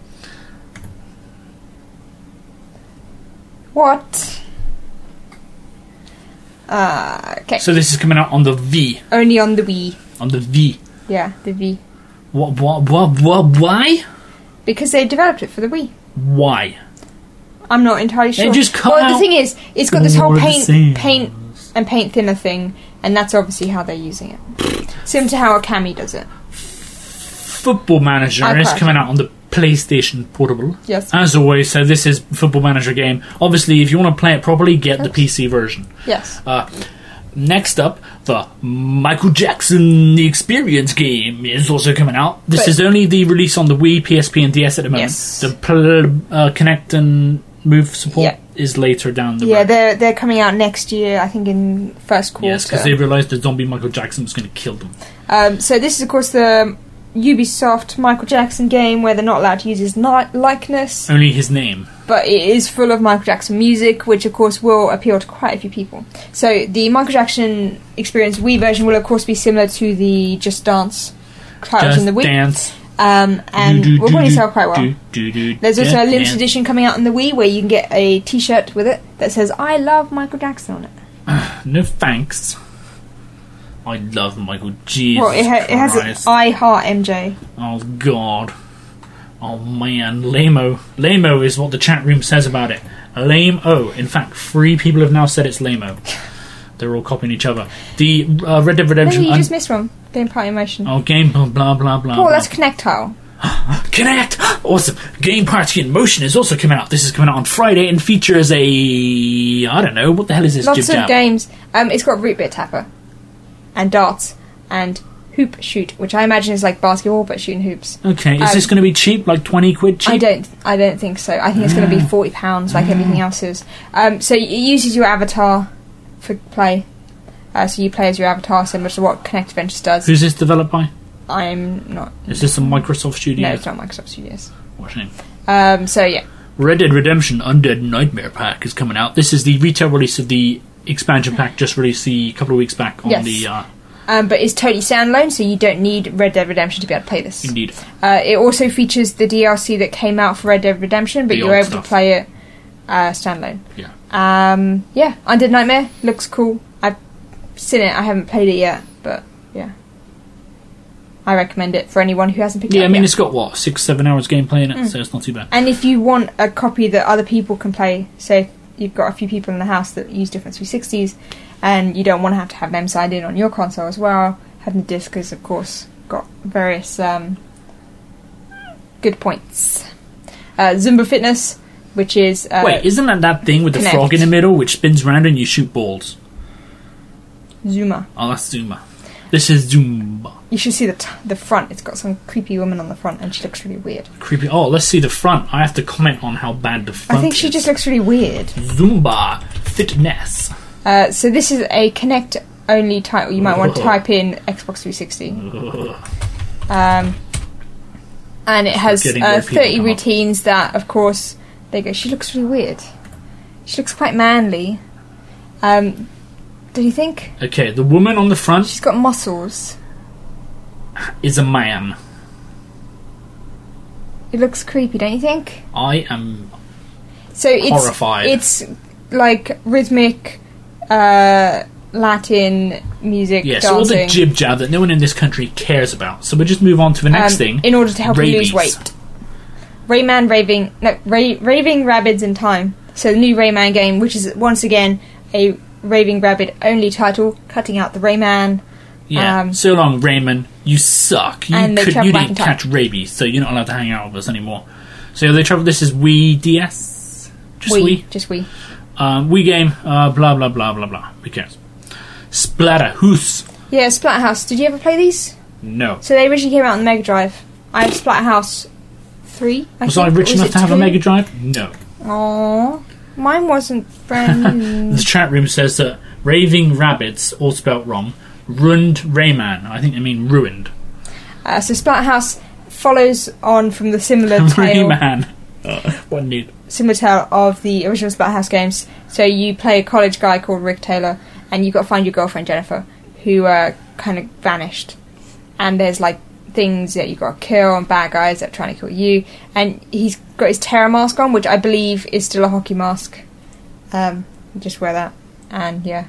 What? Uh, okay. So this is coming out on the V. Only on the Wii. On the V. Yeah, the V. What? What? What? What? Why? Because they developed it for the Wii. Why? I'm not entirely sure. They just cut well, out the thing is, it's got this whole all the paint, scenes. paint and paint thinner thing, and that's obviously how they're using it. Similar to how Okami does it. Football Manager I've is heard. coming out on the PlayStation Portable. Yes. As always, so this is Football Manager game. Obviously, if you want to play it properly, get the Oops. P C version. Yes. Uh, next up, the Michael Jackson The Experience game is also coming out. This But- is only the release on the Wii, P S P, and D S at the moment. Yes. The pl- uh, Connect and Move support Yeah. is later down the Yeah, road. they're they're coming out next year, I think in first quarter. Yes, because they realised that zombie Michael Jackson was going to kill them. Um, so this is, of course, the Ubisoft Michael Jackson game where they're not allowed to use his ni- likeness, Only his name. but it is full of Michael Jackson music, which, of course, will appeal to quite a few people. So the Michael Jackson Experience Wii version will, of course, be similar to the Just Dance titles Just in the Wii. Dance. Um, and Do, do, will do, probably do, sell quite well. do, do, do, There's also yeah, a limited yeah. edition coming out on the Wii where you can get a T-shirt with it that says "I love Michael Jackson" on it. No thanks. I love Michael. Jesus well, it, ha- it has Christ. an "I heart M J." Oh God. Oh man, lame-o. Lame-o is what the chat room says about it. Lame-o. In fact, three people have now said it's lame-o. They're all copying each other. The uh, Red Dead Redemption... No, you un- just missed one. Game Party Motion. Oh, game blah blah blah blah. Oh, blah. that's Connect tile. Connect! Awesome. Game Party in Motion is also coming out. This is coming out on Friday and features a... I don't know, what the hell is this? Lots Jib of jab? games. Um, it's got Root Beer Tapper. And darts. And hoop shoot, which I imagine is like basketball, but shooting hoops. Okay, is Um, this going to be cheap? Like twenty quid cheap? I don't. I don't think so. I think it's going to be forty pounds, like everything else is. Um, so it uses your avatar for play. Uh, so you play as your avatar, similar to what Connect Adventures does. Who's this developed by? I'm not. Is this a Microsoft Studio? No, it's not Microsoft Studios. What a shame. Um, so yeah, Red Dead Redemption Undead Nightmare Pack is coming out. This is the retail release of the expansion pack, just released a couple of weeks back on Yes. the... Uh, um, but it's totally standalone, so you don't need Red Dead Redemption to be able to play this. indeed. Uh, it also features the D L C that came out for Red Dead Redemption, but The you're old able stuff. to play it uh, standalone. Yeah. Um, yeah, Undead Nightmare looks cool. I've seen it. I haven't played it yet, but yeah, I recommend it for anyone who hasn't picked it Yeah, up I mean, yet. it's got, what, six, seven hours gameplay in it, Mm. so it's not too bad. And if you want a copy that other people can play, so if you've got a few people in the house that use different three sixties, and you don't want to have to have them signed in on your console as well, having the disc has, of course, got various um, good points. Uh, Zumba Fitness, which is... Uh, Wait, isn't that that thing with the Connect. frog in the middle which spins round and you shoot balls? Zuma. Oh, that's Zuma. This is Zumba. You should see the t- the front. It's got some creepy woman on the front, and she looks really weird. Creepy. Oh, let's see the front. I have to comment on how bad the front I think she is. just looks really weird. Zumba Fitness. Uh, so this is a Connect-only title. You might want to Ugh. type in Xbox three sixty. Ugh. Um, and it has Getting uh, where people thirty come up. routines that, of course, they go, she looks really weird. She looks quite manly. Um, do you think? Okay, the woman on the front She's got muscles. is a man. It looks creepy, don't you think? I am So it's horrified. it's like rhythmic uh, Latin music, Yes, all the dancing. jib jab that no one in this country cares about. So we'll just move on to the next um, thing. in order to help Rabies. you lose weight. Rayman Raving no Ray, Raving Rabbids in Time. So the new Rayman game, which is once again a Raving Rabbit only title, cutting out the Rayman. Yeah. um, so long, Raymond. You suck. You And they could, travel you back didn't in time. catch rabies, so you're not allowed to hang out with us anymore. So yeah, they travel. This is Wii D S. Just Wii, Wii. just Wii. Um, Wii game. Uh, blah blah blah blah blah. Who cares? Splatterhouse. Yeah, Splatterhouse. Did you ever play these? No. So they originally came out on the Mega Drive. I have Splatterhouse three. I Was think, I or rich was enough it to have a two? Mega Drive? No. Aww. Mine wasn't brand new. The chat room says that Raving Rabbits, all spelt wrong, ruined Rayman. I think they mean ruined. Uh, so Splatterhouse follows on from the similar tale, Rayman. Uh, what need? similar tale of the original Splatterhouse games. So you play a college guy called Rick Taylor, and you've got to find your girlfriend Jennifer, who uh, kind of vanished. And there's like things that you've got to kill and bad guys that are trying to kill you. And he's got his terror mask on, which I believe is still a hockey mask. Um, you just wear that, and yeah,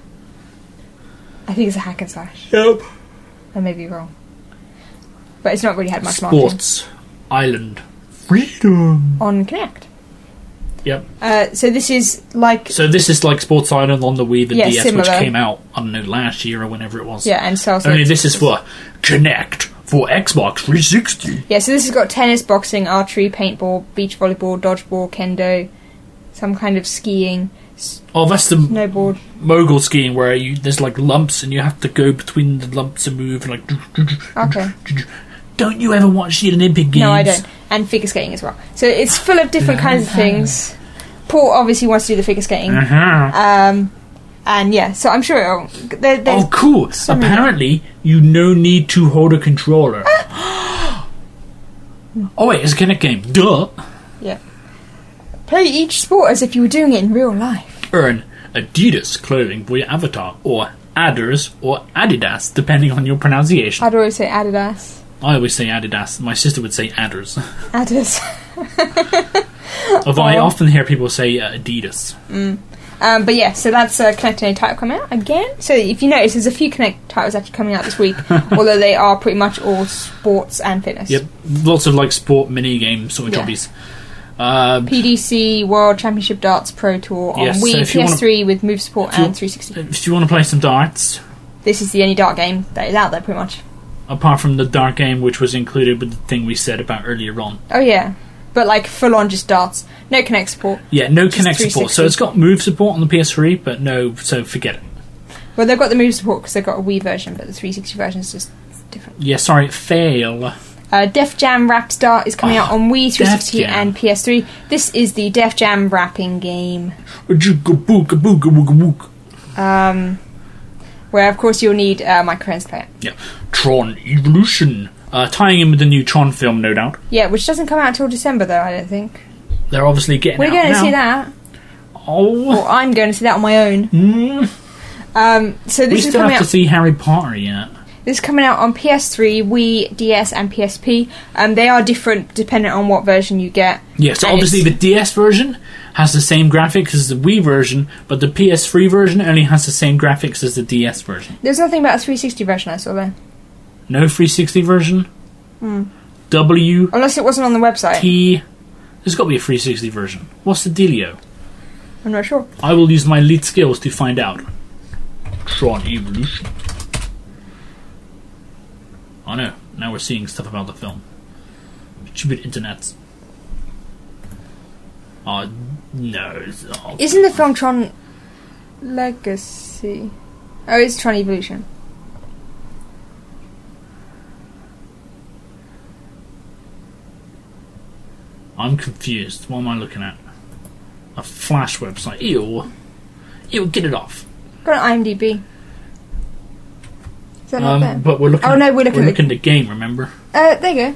I think it's a hack and slash. Yep. I may be wrong, but it's not really had much marketing Sports Island. Freedom. on Connect. Yep. Uh, so this is like So this is like Sports Island on the Wii, the Yeah, D S, similar. which came out, I don't know, last year or whenever it was. yeah, and so also Only this is for Connect for Xbox three sixty. yeah. So this has got tennis, boxing, archery, paintball, beach volleyball, dodgeball, kendo, some kind of skiing, Oh, that's the snowboard. mogul skiing where you there's like lumps and you have to go between the lumps and move like. Okay. Don't you ever watch the Olympic Games? No, I don't. And figure skating as well. So it's full of different kinds of things. Paul obviously wants to do the figure skating. Uh-huh. Um, and yeah, so I'm sure it'll. There, there's Oh, cool. some- Apparently, you no need to hold a controller. Oh, wait, it's a Kinect game. Duh. yeah. Play each sport as if you were doing it in real life. Earn Adidas clothing for your avatar, or Adders, or Adidas, depending on your pronunciation. I'd always say Adidas. I always say Adidas. My sister would say Adders. Adidas. Although I Oh. often hear people say uh, Adidas. Um, but yeah, so that's a Connect N A title coming out again. So if you notice, there's a few Connect titles actually coming out this week, although they are pretty much all sports and fitness. Yep, lots of like sport mini games sort of Yeah. copies. Uh, P D C World Championship Darts Pro Tour on Yes, so Wii, if you P S three wanna- with move support if you- and three sixty. if you want to play some darts, This is the only dart game that is out there, pretty much. apart from the dart game, which was included with the thing we said about earlier on. Oh yeah, but like full on just darts, no Connect support. Yeah, no Just Kinect support. So three sixty. it's got move support on the P S three, but no, so forget it. Well, they've got the move support because they've got a Wii version, but the three sixty version is just different. Yeah, sorry, fail. Uh, Def Jam Rap Start is coming Oh, out on Wii, three sixty, Def Jam. and P S three. This is the Def Jam rapping game, um, where of course you'll need uh, microphones to play it. Yeah, Tron Evolution. Uh, tying in with the new Tron film, no doubt. Yeah, which doesn't come out until December though, I don't think. They're obviously getting We're out going to now. see that. Oh, Or I'm going to see that on my own. mm. Um, so we this is still coming have out. to see Harry Potter yet. This is coming out on P S three, Wii, D S, and P S P. Um, they are different depending on what version you get. Yeah, so And obviously the it's- D S version has the same graphics as the Wii version, but the P S three version only has the same graphics as the D S version. There's nothing about a three sixty version I saw there. No three sixty version? Hmm. W, Unless it wasn't on the website. T... There's got to be a three sixty version. What's the dealio? I'm not sure. I will use my lead skills to find out. Tron Evolution. Oh no, now we're seeing stuff about the film. Stupid internets. Oh, no. It's, oh, Isn't the film Tron Legacy? Oh, it's Tron Evolution. I'm confused. What am I looking at? A Flash website. Ew. Ew, get it off. Got an IMDb. Is that not there? Um, but we're looking Oh, at, no, we're looking we're at looking at the game, remember? Uh, there you go.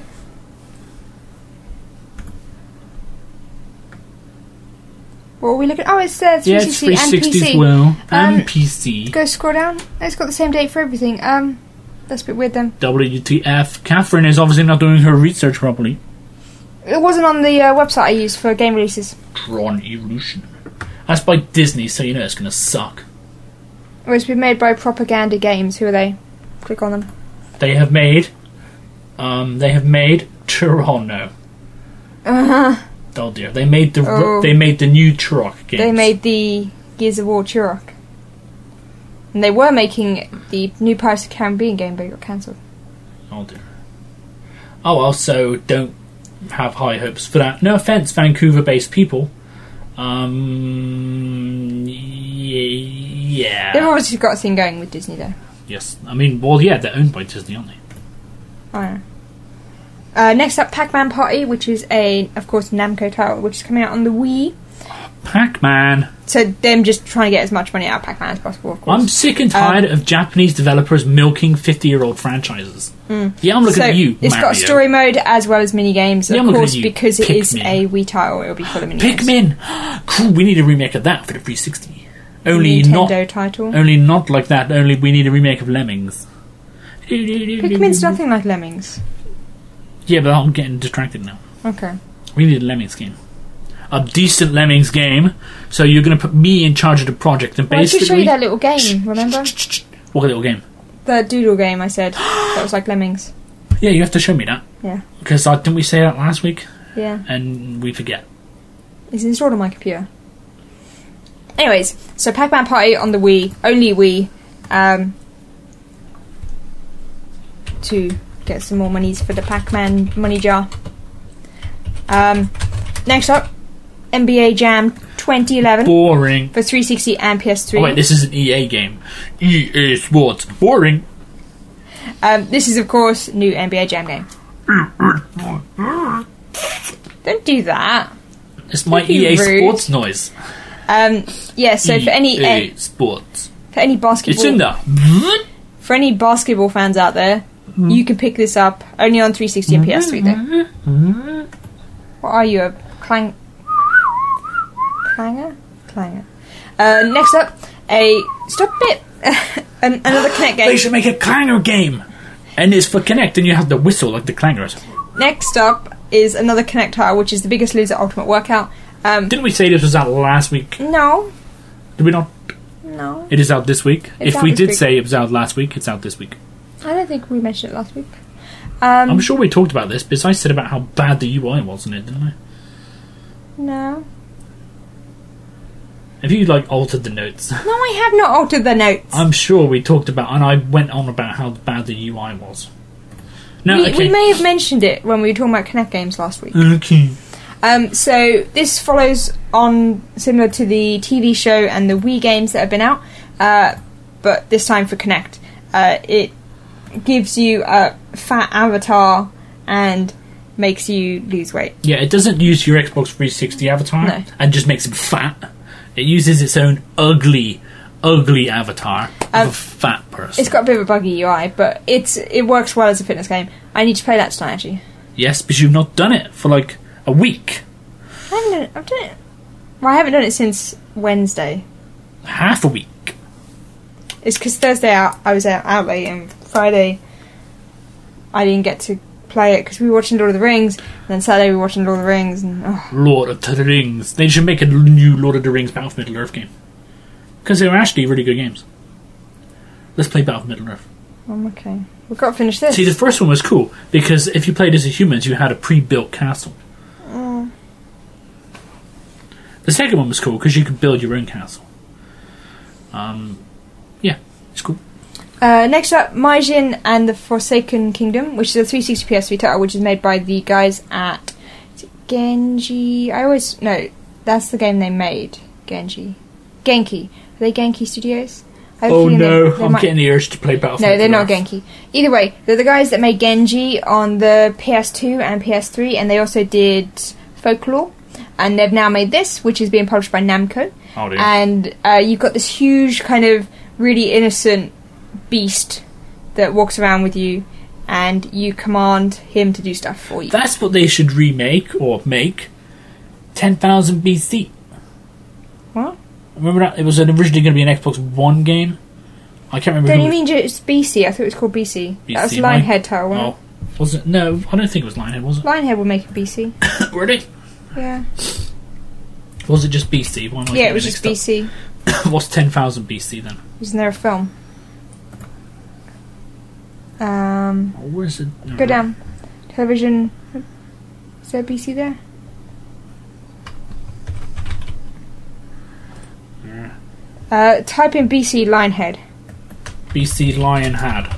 What are we looking at? Oh, it's uh, Yeah, it's three sixty three and sixty P C. as well. And Um, P C. Go scroll down. It's got the same date for everything. Um, that's a bit weird then. W T F. Catherine is obviously not doing her research properly. It wasn't on the uh, website I used for game releases. Tron Evolution. That's by Disney, so you know it's going to suck. Or it's been made by Propaganda Games. Who are they? Click on them. They have made... Um, they have made Toronto. Uh-huh. Oh dear. They made the Oh. they made the new Turok games. They made the Gears of War Turok. And they were making the new Pirates of the Caribbean game, but it got cancelled. Oh dear. Oh well, so don't have high hopes for that. No offense, Vancouver-based people. Um, y- yeah. They've obviously got a thing going with Disney, though. Yes, I mean, well, yeah, they're owned by Disney, aren't they? I don't know. Uh, next up, Pac-Man Party, which is a, of course, Namco title, which is coming out on the Wii. Pac-Man. So them just trying to get as much money out of Pac-Man as possible, of course. I'm sick and tired of Japanese developers milking fifty-year-old franchises. Yeah, I'm looking so at you, it's Mario. got story mode as well as mini games, Yeah, of I'm looking course, at you, because it is Pikmin. a Wii title. It'll be full of mini games. Pikmin. Cool. We need a remake of that for the three sixty. Only Nintendo not. title. Only not like that. Only we need a remake of Lemmings. Pikmin's nothing like Lemmings. Yeah, but I'm getting distracted now. Okay. We need a Lemmings game. A decent Lemmings game. So you're going to put me in charge of the project and Well, I should basically. show you that little game, remember? What little game? The Doodle game I said. That was like Lemmings. Yeah, you have to show me that. Yeah. Because uh, didn't we say that last week? Yeah. And we forget. It's installed on my computer. Anyways, so Pac-Man Party on the Wii, only Wii, um, to get some more monies for the Pac-Man money jar. Um, next up, N B A Jam twenty eleven Boring. for three sixty and P S three. Oh wait, this is an E A game. E A Sports. Boring. Um, this is, of course, new N B A Jam game. Don't do that. It's my Don't be E A rude. Sports noise. Um, yeah, so for any E A uh, Sports. for any basketball It's in there. for any basketball fans out there, you can pick this up only on three sixty and P S three though. What are you, a clang... Clanger? Clanger. Uh, next up, a... Stop it! An- another Kinect game. They should make a clanger game. And it's for Kinect, and you have the whistle like the clangers. Next up is another Kinect title, which is The Biggest Loser Ultimate Workout. Um, Didn't we say this was out last week? no. Did we not? No. It is out this week. It's if out we this did week. say it was out last week, it's out this week. I don't think we mentioned it last week. Um, I'm sure we talked about this, because I said about how bad the U I was in it, didn't I? No. Have you, like, altered the notes? No, I have not altered the notes. I'm sure we talked about, and I went on about how bad the U I was. No, we, okay. we may have mentioned it when we were talking about Kinect games last week. Okay. Um, so this follows on similar to the T V show and the Wii games that have been out, uh, but this time for Kinect. Uh, it gives you a fat avatar and makes you lose weight. Yeah, it doesn't use your Xbox three sixty avatar No. and just makes him fat. It uses its own ugly, ugly avatar Um, of a fat person. It's got a bit of a buggy U I, but it's it works well as a fitness game. I need to play that tonight, actually. Yes, but you've not done it for like a week. I haven't done it. I've done it. Well, I haven't done it since Wednesday. Half a week. It's because Thursday out, I was out, out late, and Friday I didn't get to play it because we were watching Lord of the Rings, and then Saturday we were watching Lord of the Rings, and oh. Lord of the Rings. They should make a new Lord of the Rings Battle for Middle Earth game. Because they were actually really good games. Let's play Battle for Middle Earth. I'm okay. We've got to finish this. See, the first one was cool, because if you played as a humans, you had a pre-built castle. Mm. The second one was cool, because you could build your own castle. Um, yeah, it's cool. Uh, next up, Majin and the Forsaken Kingdom, which is a three sixty P S three title, which is made by the guys at is it Genji. I always no, that's the game they made. Genji, Genki. Are they Genki Studios? I have a Oh feeling no, they- they I'm might- getting the urge to play Battle for No, they're Middle not Earth. Genki. Either way, they're the guys that made Genji on the P S two and P S three, and they also did Folklore. And they've now made this, which is being published by Namco. Oh dear. And uh, you've got this huge, kind of really innocent beast that walks around with you, and you command him to do stuff for you. That's what they should remake, or make, ten thousand B C. What? Remember that? It was originally going to be an Xbox One game. I can't remember Don't who you mean just B C? I thought it was called B C. B C, That was my- Lionhead title, wasn't Oh, was it? No, I don't think it was Lionhead, was it? Lionhead will make it B C. it? Were they? Yeah. Was it just B C? Why am I Yeah, it getting was just B mixed C. up? What's ten thousand B C then? Isn't there a film? Um, Oh, where's it? go down. Television. Is there B C there? Yeah. Uh, type in B C Lionhead. B C Lionhead.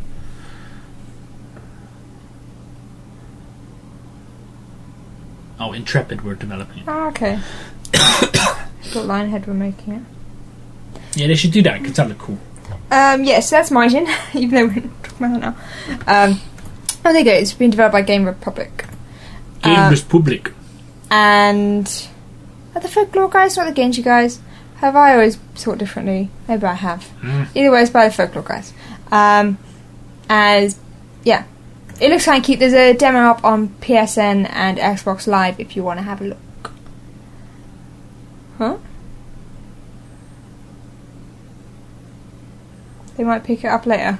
Oh, Intrepid we're developing it. Oh, okay. Thought Lionhead were making it. Yeah, they should do that, because that look cool. Um, yes, that's Majin, even though we're not talking about that now. Um, oh, there you go. It's been developed by Game Republic. Game Uh, Republic. And are the Folklore guys, not the Genji guys? Have I always thought differently? Maybe I have. Mm. Either way, it's by the Folklore guys. Um, as yeah, it looks kind of cute. There's a demo up on P S N and Xbox Live if you want to have a look. Huh? They might pick it up later.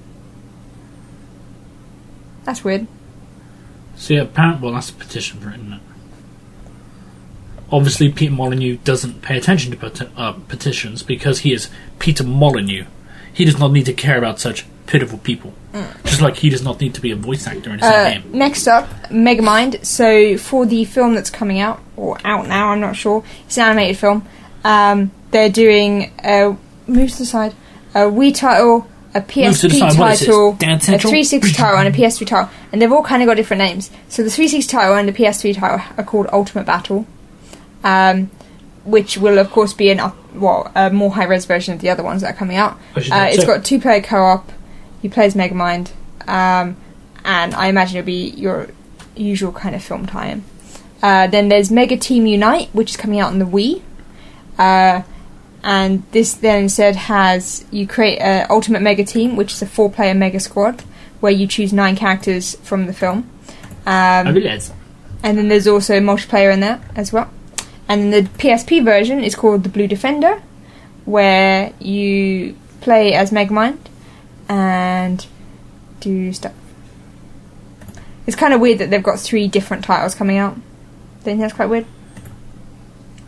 That's weird. See, apparently, well, that's a petition for it, isn't it? Obviously, Peter Molyneux doesn't pay attention to peti- uh, petitions because he is Peter Molyneux. He does not need to care about such pitiful people. Mm. Just like he does not need to be a voice actor in his Uh, game. next up, Megamind. So for the film that's coming out, or out now, I'm not sure. It's an animated film. Um, they're doing a move to the side, a Wii title, a P S P Move to the side, what is this? title, Dance a Central? three sixty title, and a P S three title, and they've all kind of got different names. So the three sixty title and the P S three title are called Ultimate Battle, um, which will of course be an up, well, a more high res version of the other ones that are coming out. I should Uh, think it's so. got two player co-op. You play as Megamind, um, and I imagine it'll be your usual kind of film tie-in. Uh, then there's Mega Team Unite, which is coming out on the Wii. Uh, and this then instead has, you create an Ultimate Mega Team, which is a four-player Mega Squad, where you choose nine characters from the film. Um, I realize. and then there's also multiplayer in there as well. And then the P S P version is called the Blue Defender, where you play as Megamind and do stuff. It's kind of weird that they've got three different titles coming out. Don't you think that's quite weird?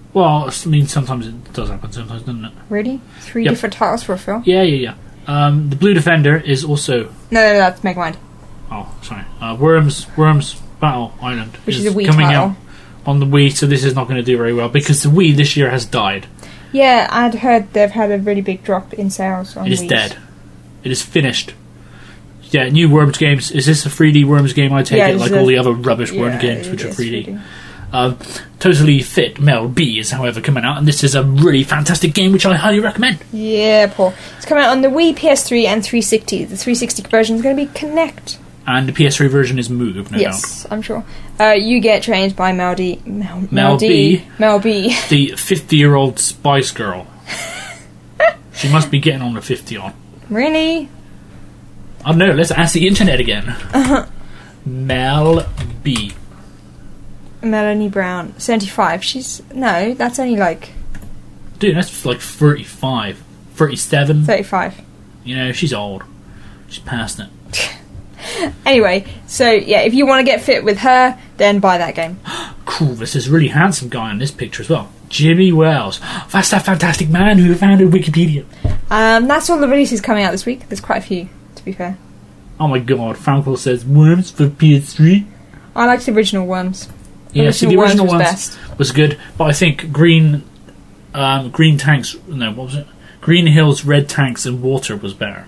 Well, I mean, sometimes it does happen, sometimes doesn't it? Really? Three Yep. different titles for a film? Yeah, yeah, yeah. Um, the Blue Defender is also... No, no, no, that's Megamind. Oh, sorry. Uh, Worms Worms Battle Island Which is, is a Wii coming title. out on the Wii, so this is not going to do very well because the Wii this year has died. Yeah, I'd heard they've had a really big drop in sales on It is Wii's. dead. It is finished. Yeah, new Worms games. Is this a three D Worms game? I take Yeah, it this like is all a- the other rubbish Yeah, Worm games, it which are is three D. three D. Um, Totally Fit Mel B is, however, coming out, and this is a really fantastic game which I highly recommend. Yeah, Paul. It's coming out on the Wii, P S three, and three sixty. The three sixty version is going to be Kinect. And the P S three version is Move, no Yes, I'm sure. Uh, you get trained by Mel D. Mel, Mel D. B. Mel B. doubt. The fifty-year-old Spice Girl. She must be getting on the fifty on. Really? I don't know, let's ask the internet again. Uh-huh. Mel B. Melanie Brown, seventy-five. She's... No, that's only like Dude, that's like thirty-five. thirty-seven. thirty-five. You know, she's old. She's past it. Anyway, so yeah, if you want to get fit with her, then buy that game. Cool, this is a really handsome guy in this picture as well. Jimmy Wells. That's that fantastic man who founded Wikipedia. Um, that's all the releases coming out this week. There's quite a few, to be fair. Oh my god, Frankel says Worms for P S three. I liked the original Worms. Yeah, see, the Worms original was one best. was good, but I think Green um, Green Tanks, no, what was it? Green Hills, Red Tanks and Water was better.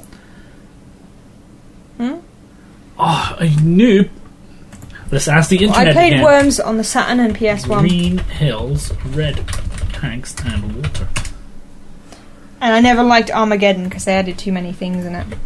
Hmm? Oh, a noob. Let's ask the Well, internet I played again. Worms on the Saturn and P S one, Green Hills, Red Tanks and Water. and I never liked Armageddon because they added too many things in it.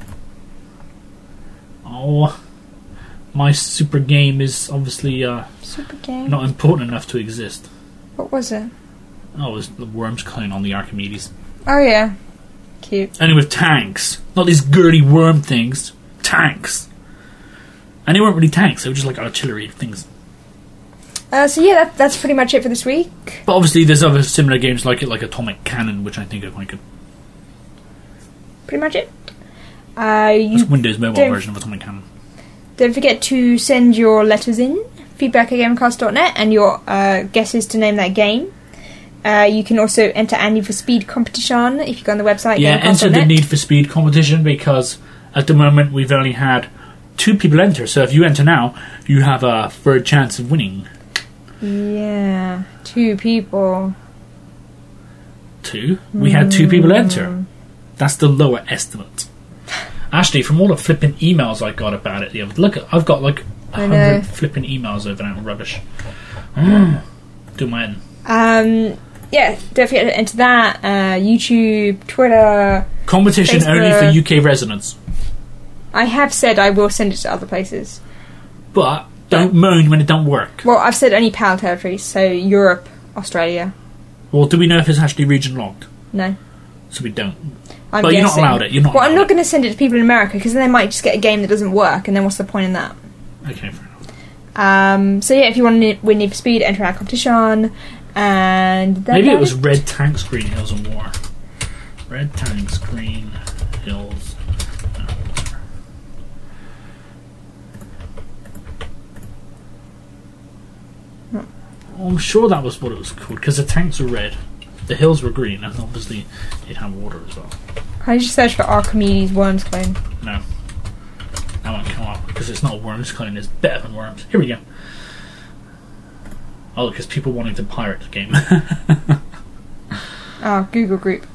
Oh, my super game is obviously uh, Super game. not important enough to exist. What was it? Oh, it was the Worms clone on the Archimedes. Oh yeah, cute. Only with tanks. Not these girly worm things. Tanks. And they weren't really tanks, they were just like artillery things. Uh, so yeah, that, that's pretty much it for this week. But obviously there's other similar games like it, like Atomic Cannon, which I think are quite good. Pretty much it. Uh, you It's Windows mobile don't- version of Atomic Cannon. Don't forget to send your letters in, feedback at gamecast dot net, and your uh, guesses to name that game. Uh, you can also enter a Need for Speed competition if you go on the website. Yeah, gamecast enter dot the net. Need for Speed competition because at the moment we've only had two people enter. So if you enter now, you have a third chance of winning. Yeah, two people. Two? We had two people enter. That's the lower estimate. Actually, from all the flipping emails I got about it, the other look, I've got like a I know. hundred flipping emails over that rubbish. Mm. Do my head. Um, yeah, don't forget to enter that. Uh, YouTube, Twitter. Competition only for Facebook. U K residents, I have said I will send it to other places. but don't moan when it don't work. Well, I've said only PAL territories, so Europe, Australia. Well, do we know if it's actually region locked? No. So we don't. I'm But you're not guessing. allowed it, you're not Well, I'm allowed not it. going to send it to people in America because then they might just get a game that doesn't work, and then what's the point in that? Okay, fair enough. Um, so yeah, if you want to win Need for Speed, enter our competition, and then Maybe it was Red Tanks, Green Hills, and War. Red Tanks, Green Hills, and War. I'm sure that was what it was called because the tanks were red, the hills were green, and obviously it had water as well. I just search for Archimedes Worms clone. No, that won't come up because it's not Worms clone. It's better than Worms. Here we go. Oh, because people wanting to pirate the game. Oh, Google group.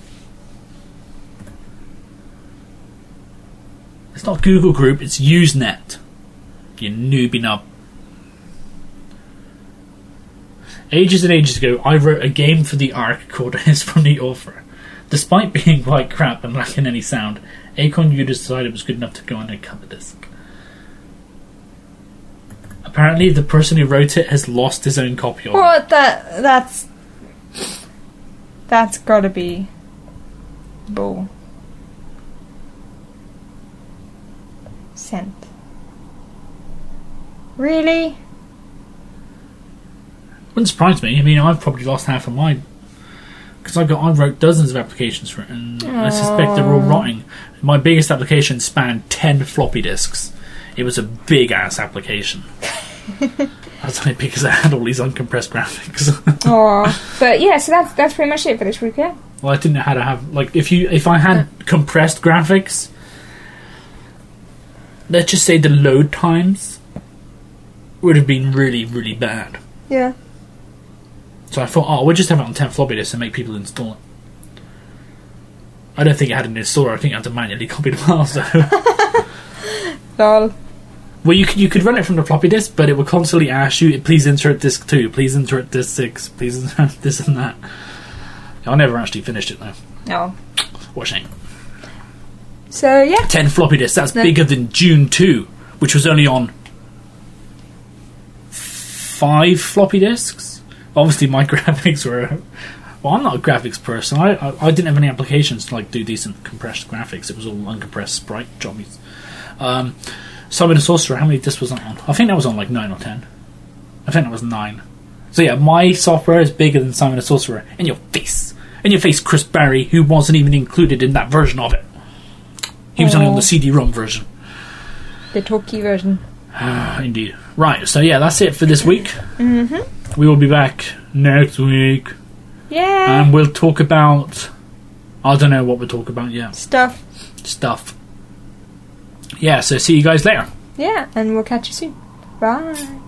It's not Google Group, it's Usenet. You newbie nub. Ages and ages ago, I wrote a game for the Ark called It's from the Author. Despite being quite crap and lacking any sound, Acorn U decided it was good enough to go on a cover disc. Apparently, the person who wrote it has lost his own copy of it. What? That that's that's gotta be bull. Sent. Really? Wouldn't surprise me. I mean, I've probably lost half of mine because I got I wrote dozens of applications for it, and I suspect they're all rotting. My biggest application spanned ten floppy disks. It was a big ass application. That's only because I had all these uncompressed graphics. Oh, but yeah, so that's that's pretty much it for this week. Yeah. Well, I didn't know how to have like if you if I had yeah. compressed graphics. Let's just say the load times would have been really, really bad. Yeah. So I thought, oh, we'll just have it on ten floppy disks and make people install it. I don't think it had an installer. I think I had to manually copy the files. So. Lol. Well, you could you could run it from the floppy disk, but it would constantly ask you, please insert disk two, please insert disk six, please insert this and that. I never actually finished it though. No. What a shame. So yeah. ten floppy disks. That's no. bigger than Dune two, which was only on five floppy disks. Obviously, my graphics were. Well, I'm not a graphics person. I, I I didn't have any applications to like do decent compressed graphics. It was all uncompressed sprite jobbies. Um, Simon the Sorcerer. How many disks was that on? I think that was on like nine or ten. I think that was nine. So yeah, my software is bigger than Simon the Sorcerer. In your face, in your face, Chris Barry, who wasn't even included in that version of it. He was only on the C D-ROM version. The talkie version. Indeed. Right, so yeah, that's it for this week. Mm-hmm. We will be back next week. Yeah. And we'll talk about... I don't know what we'll talk about yet. Stuff. Stuff. Yeah, so see you guys later. Yeah, and we'll catch you soon. Bye.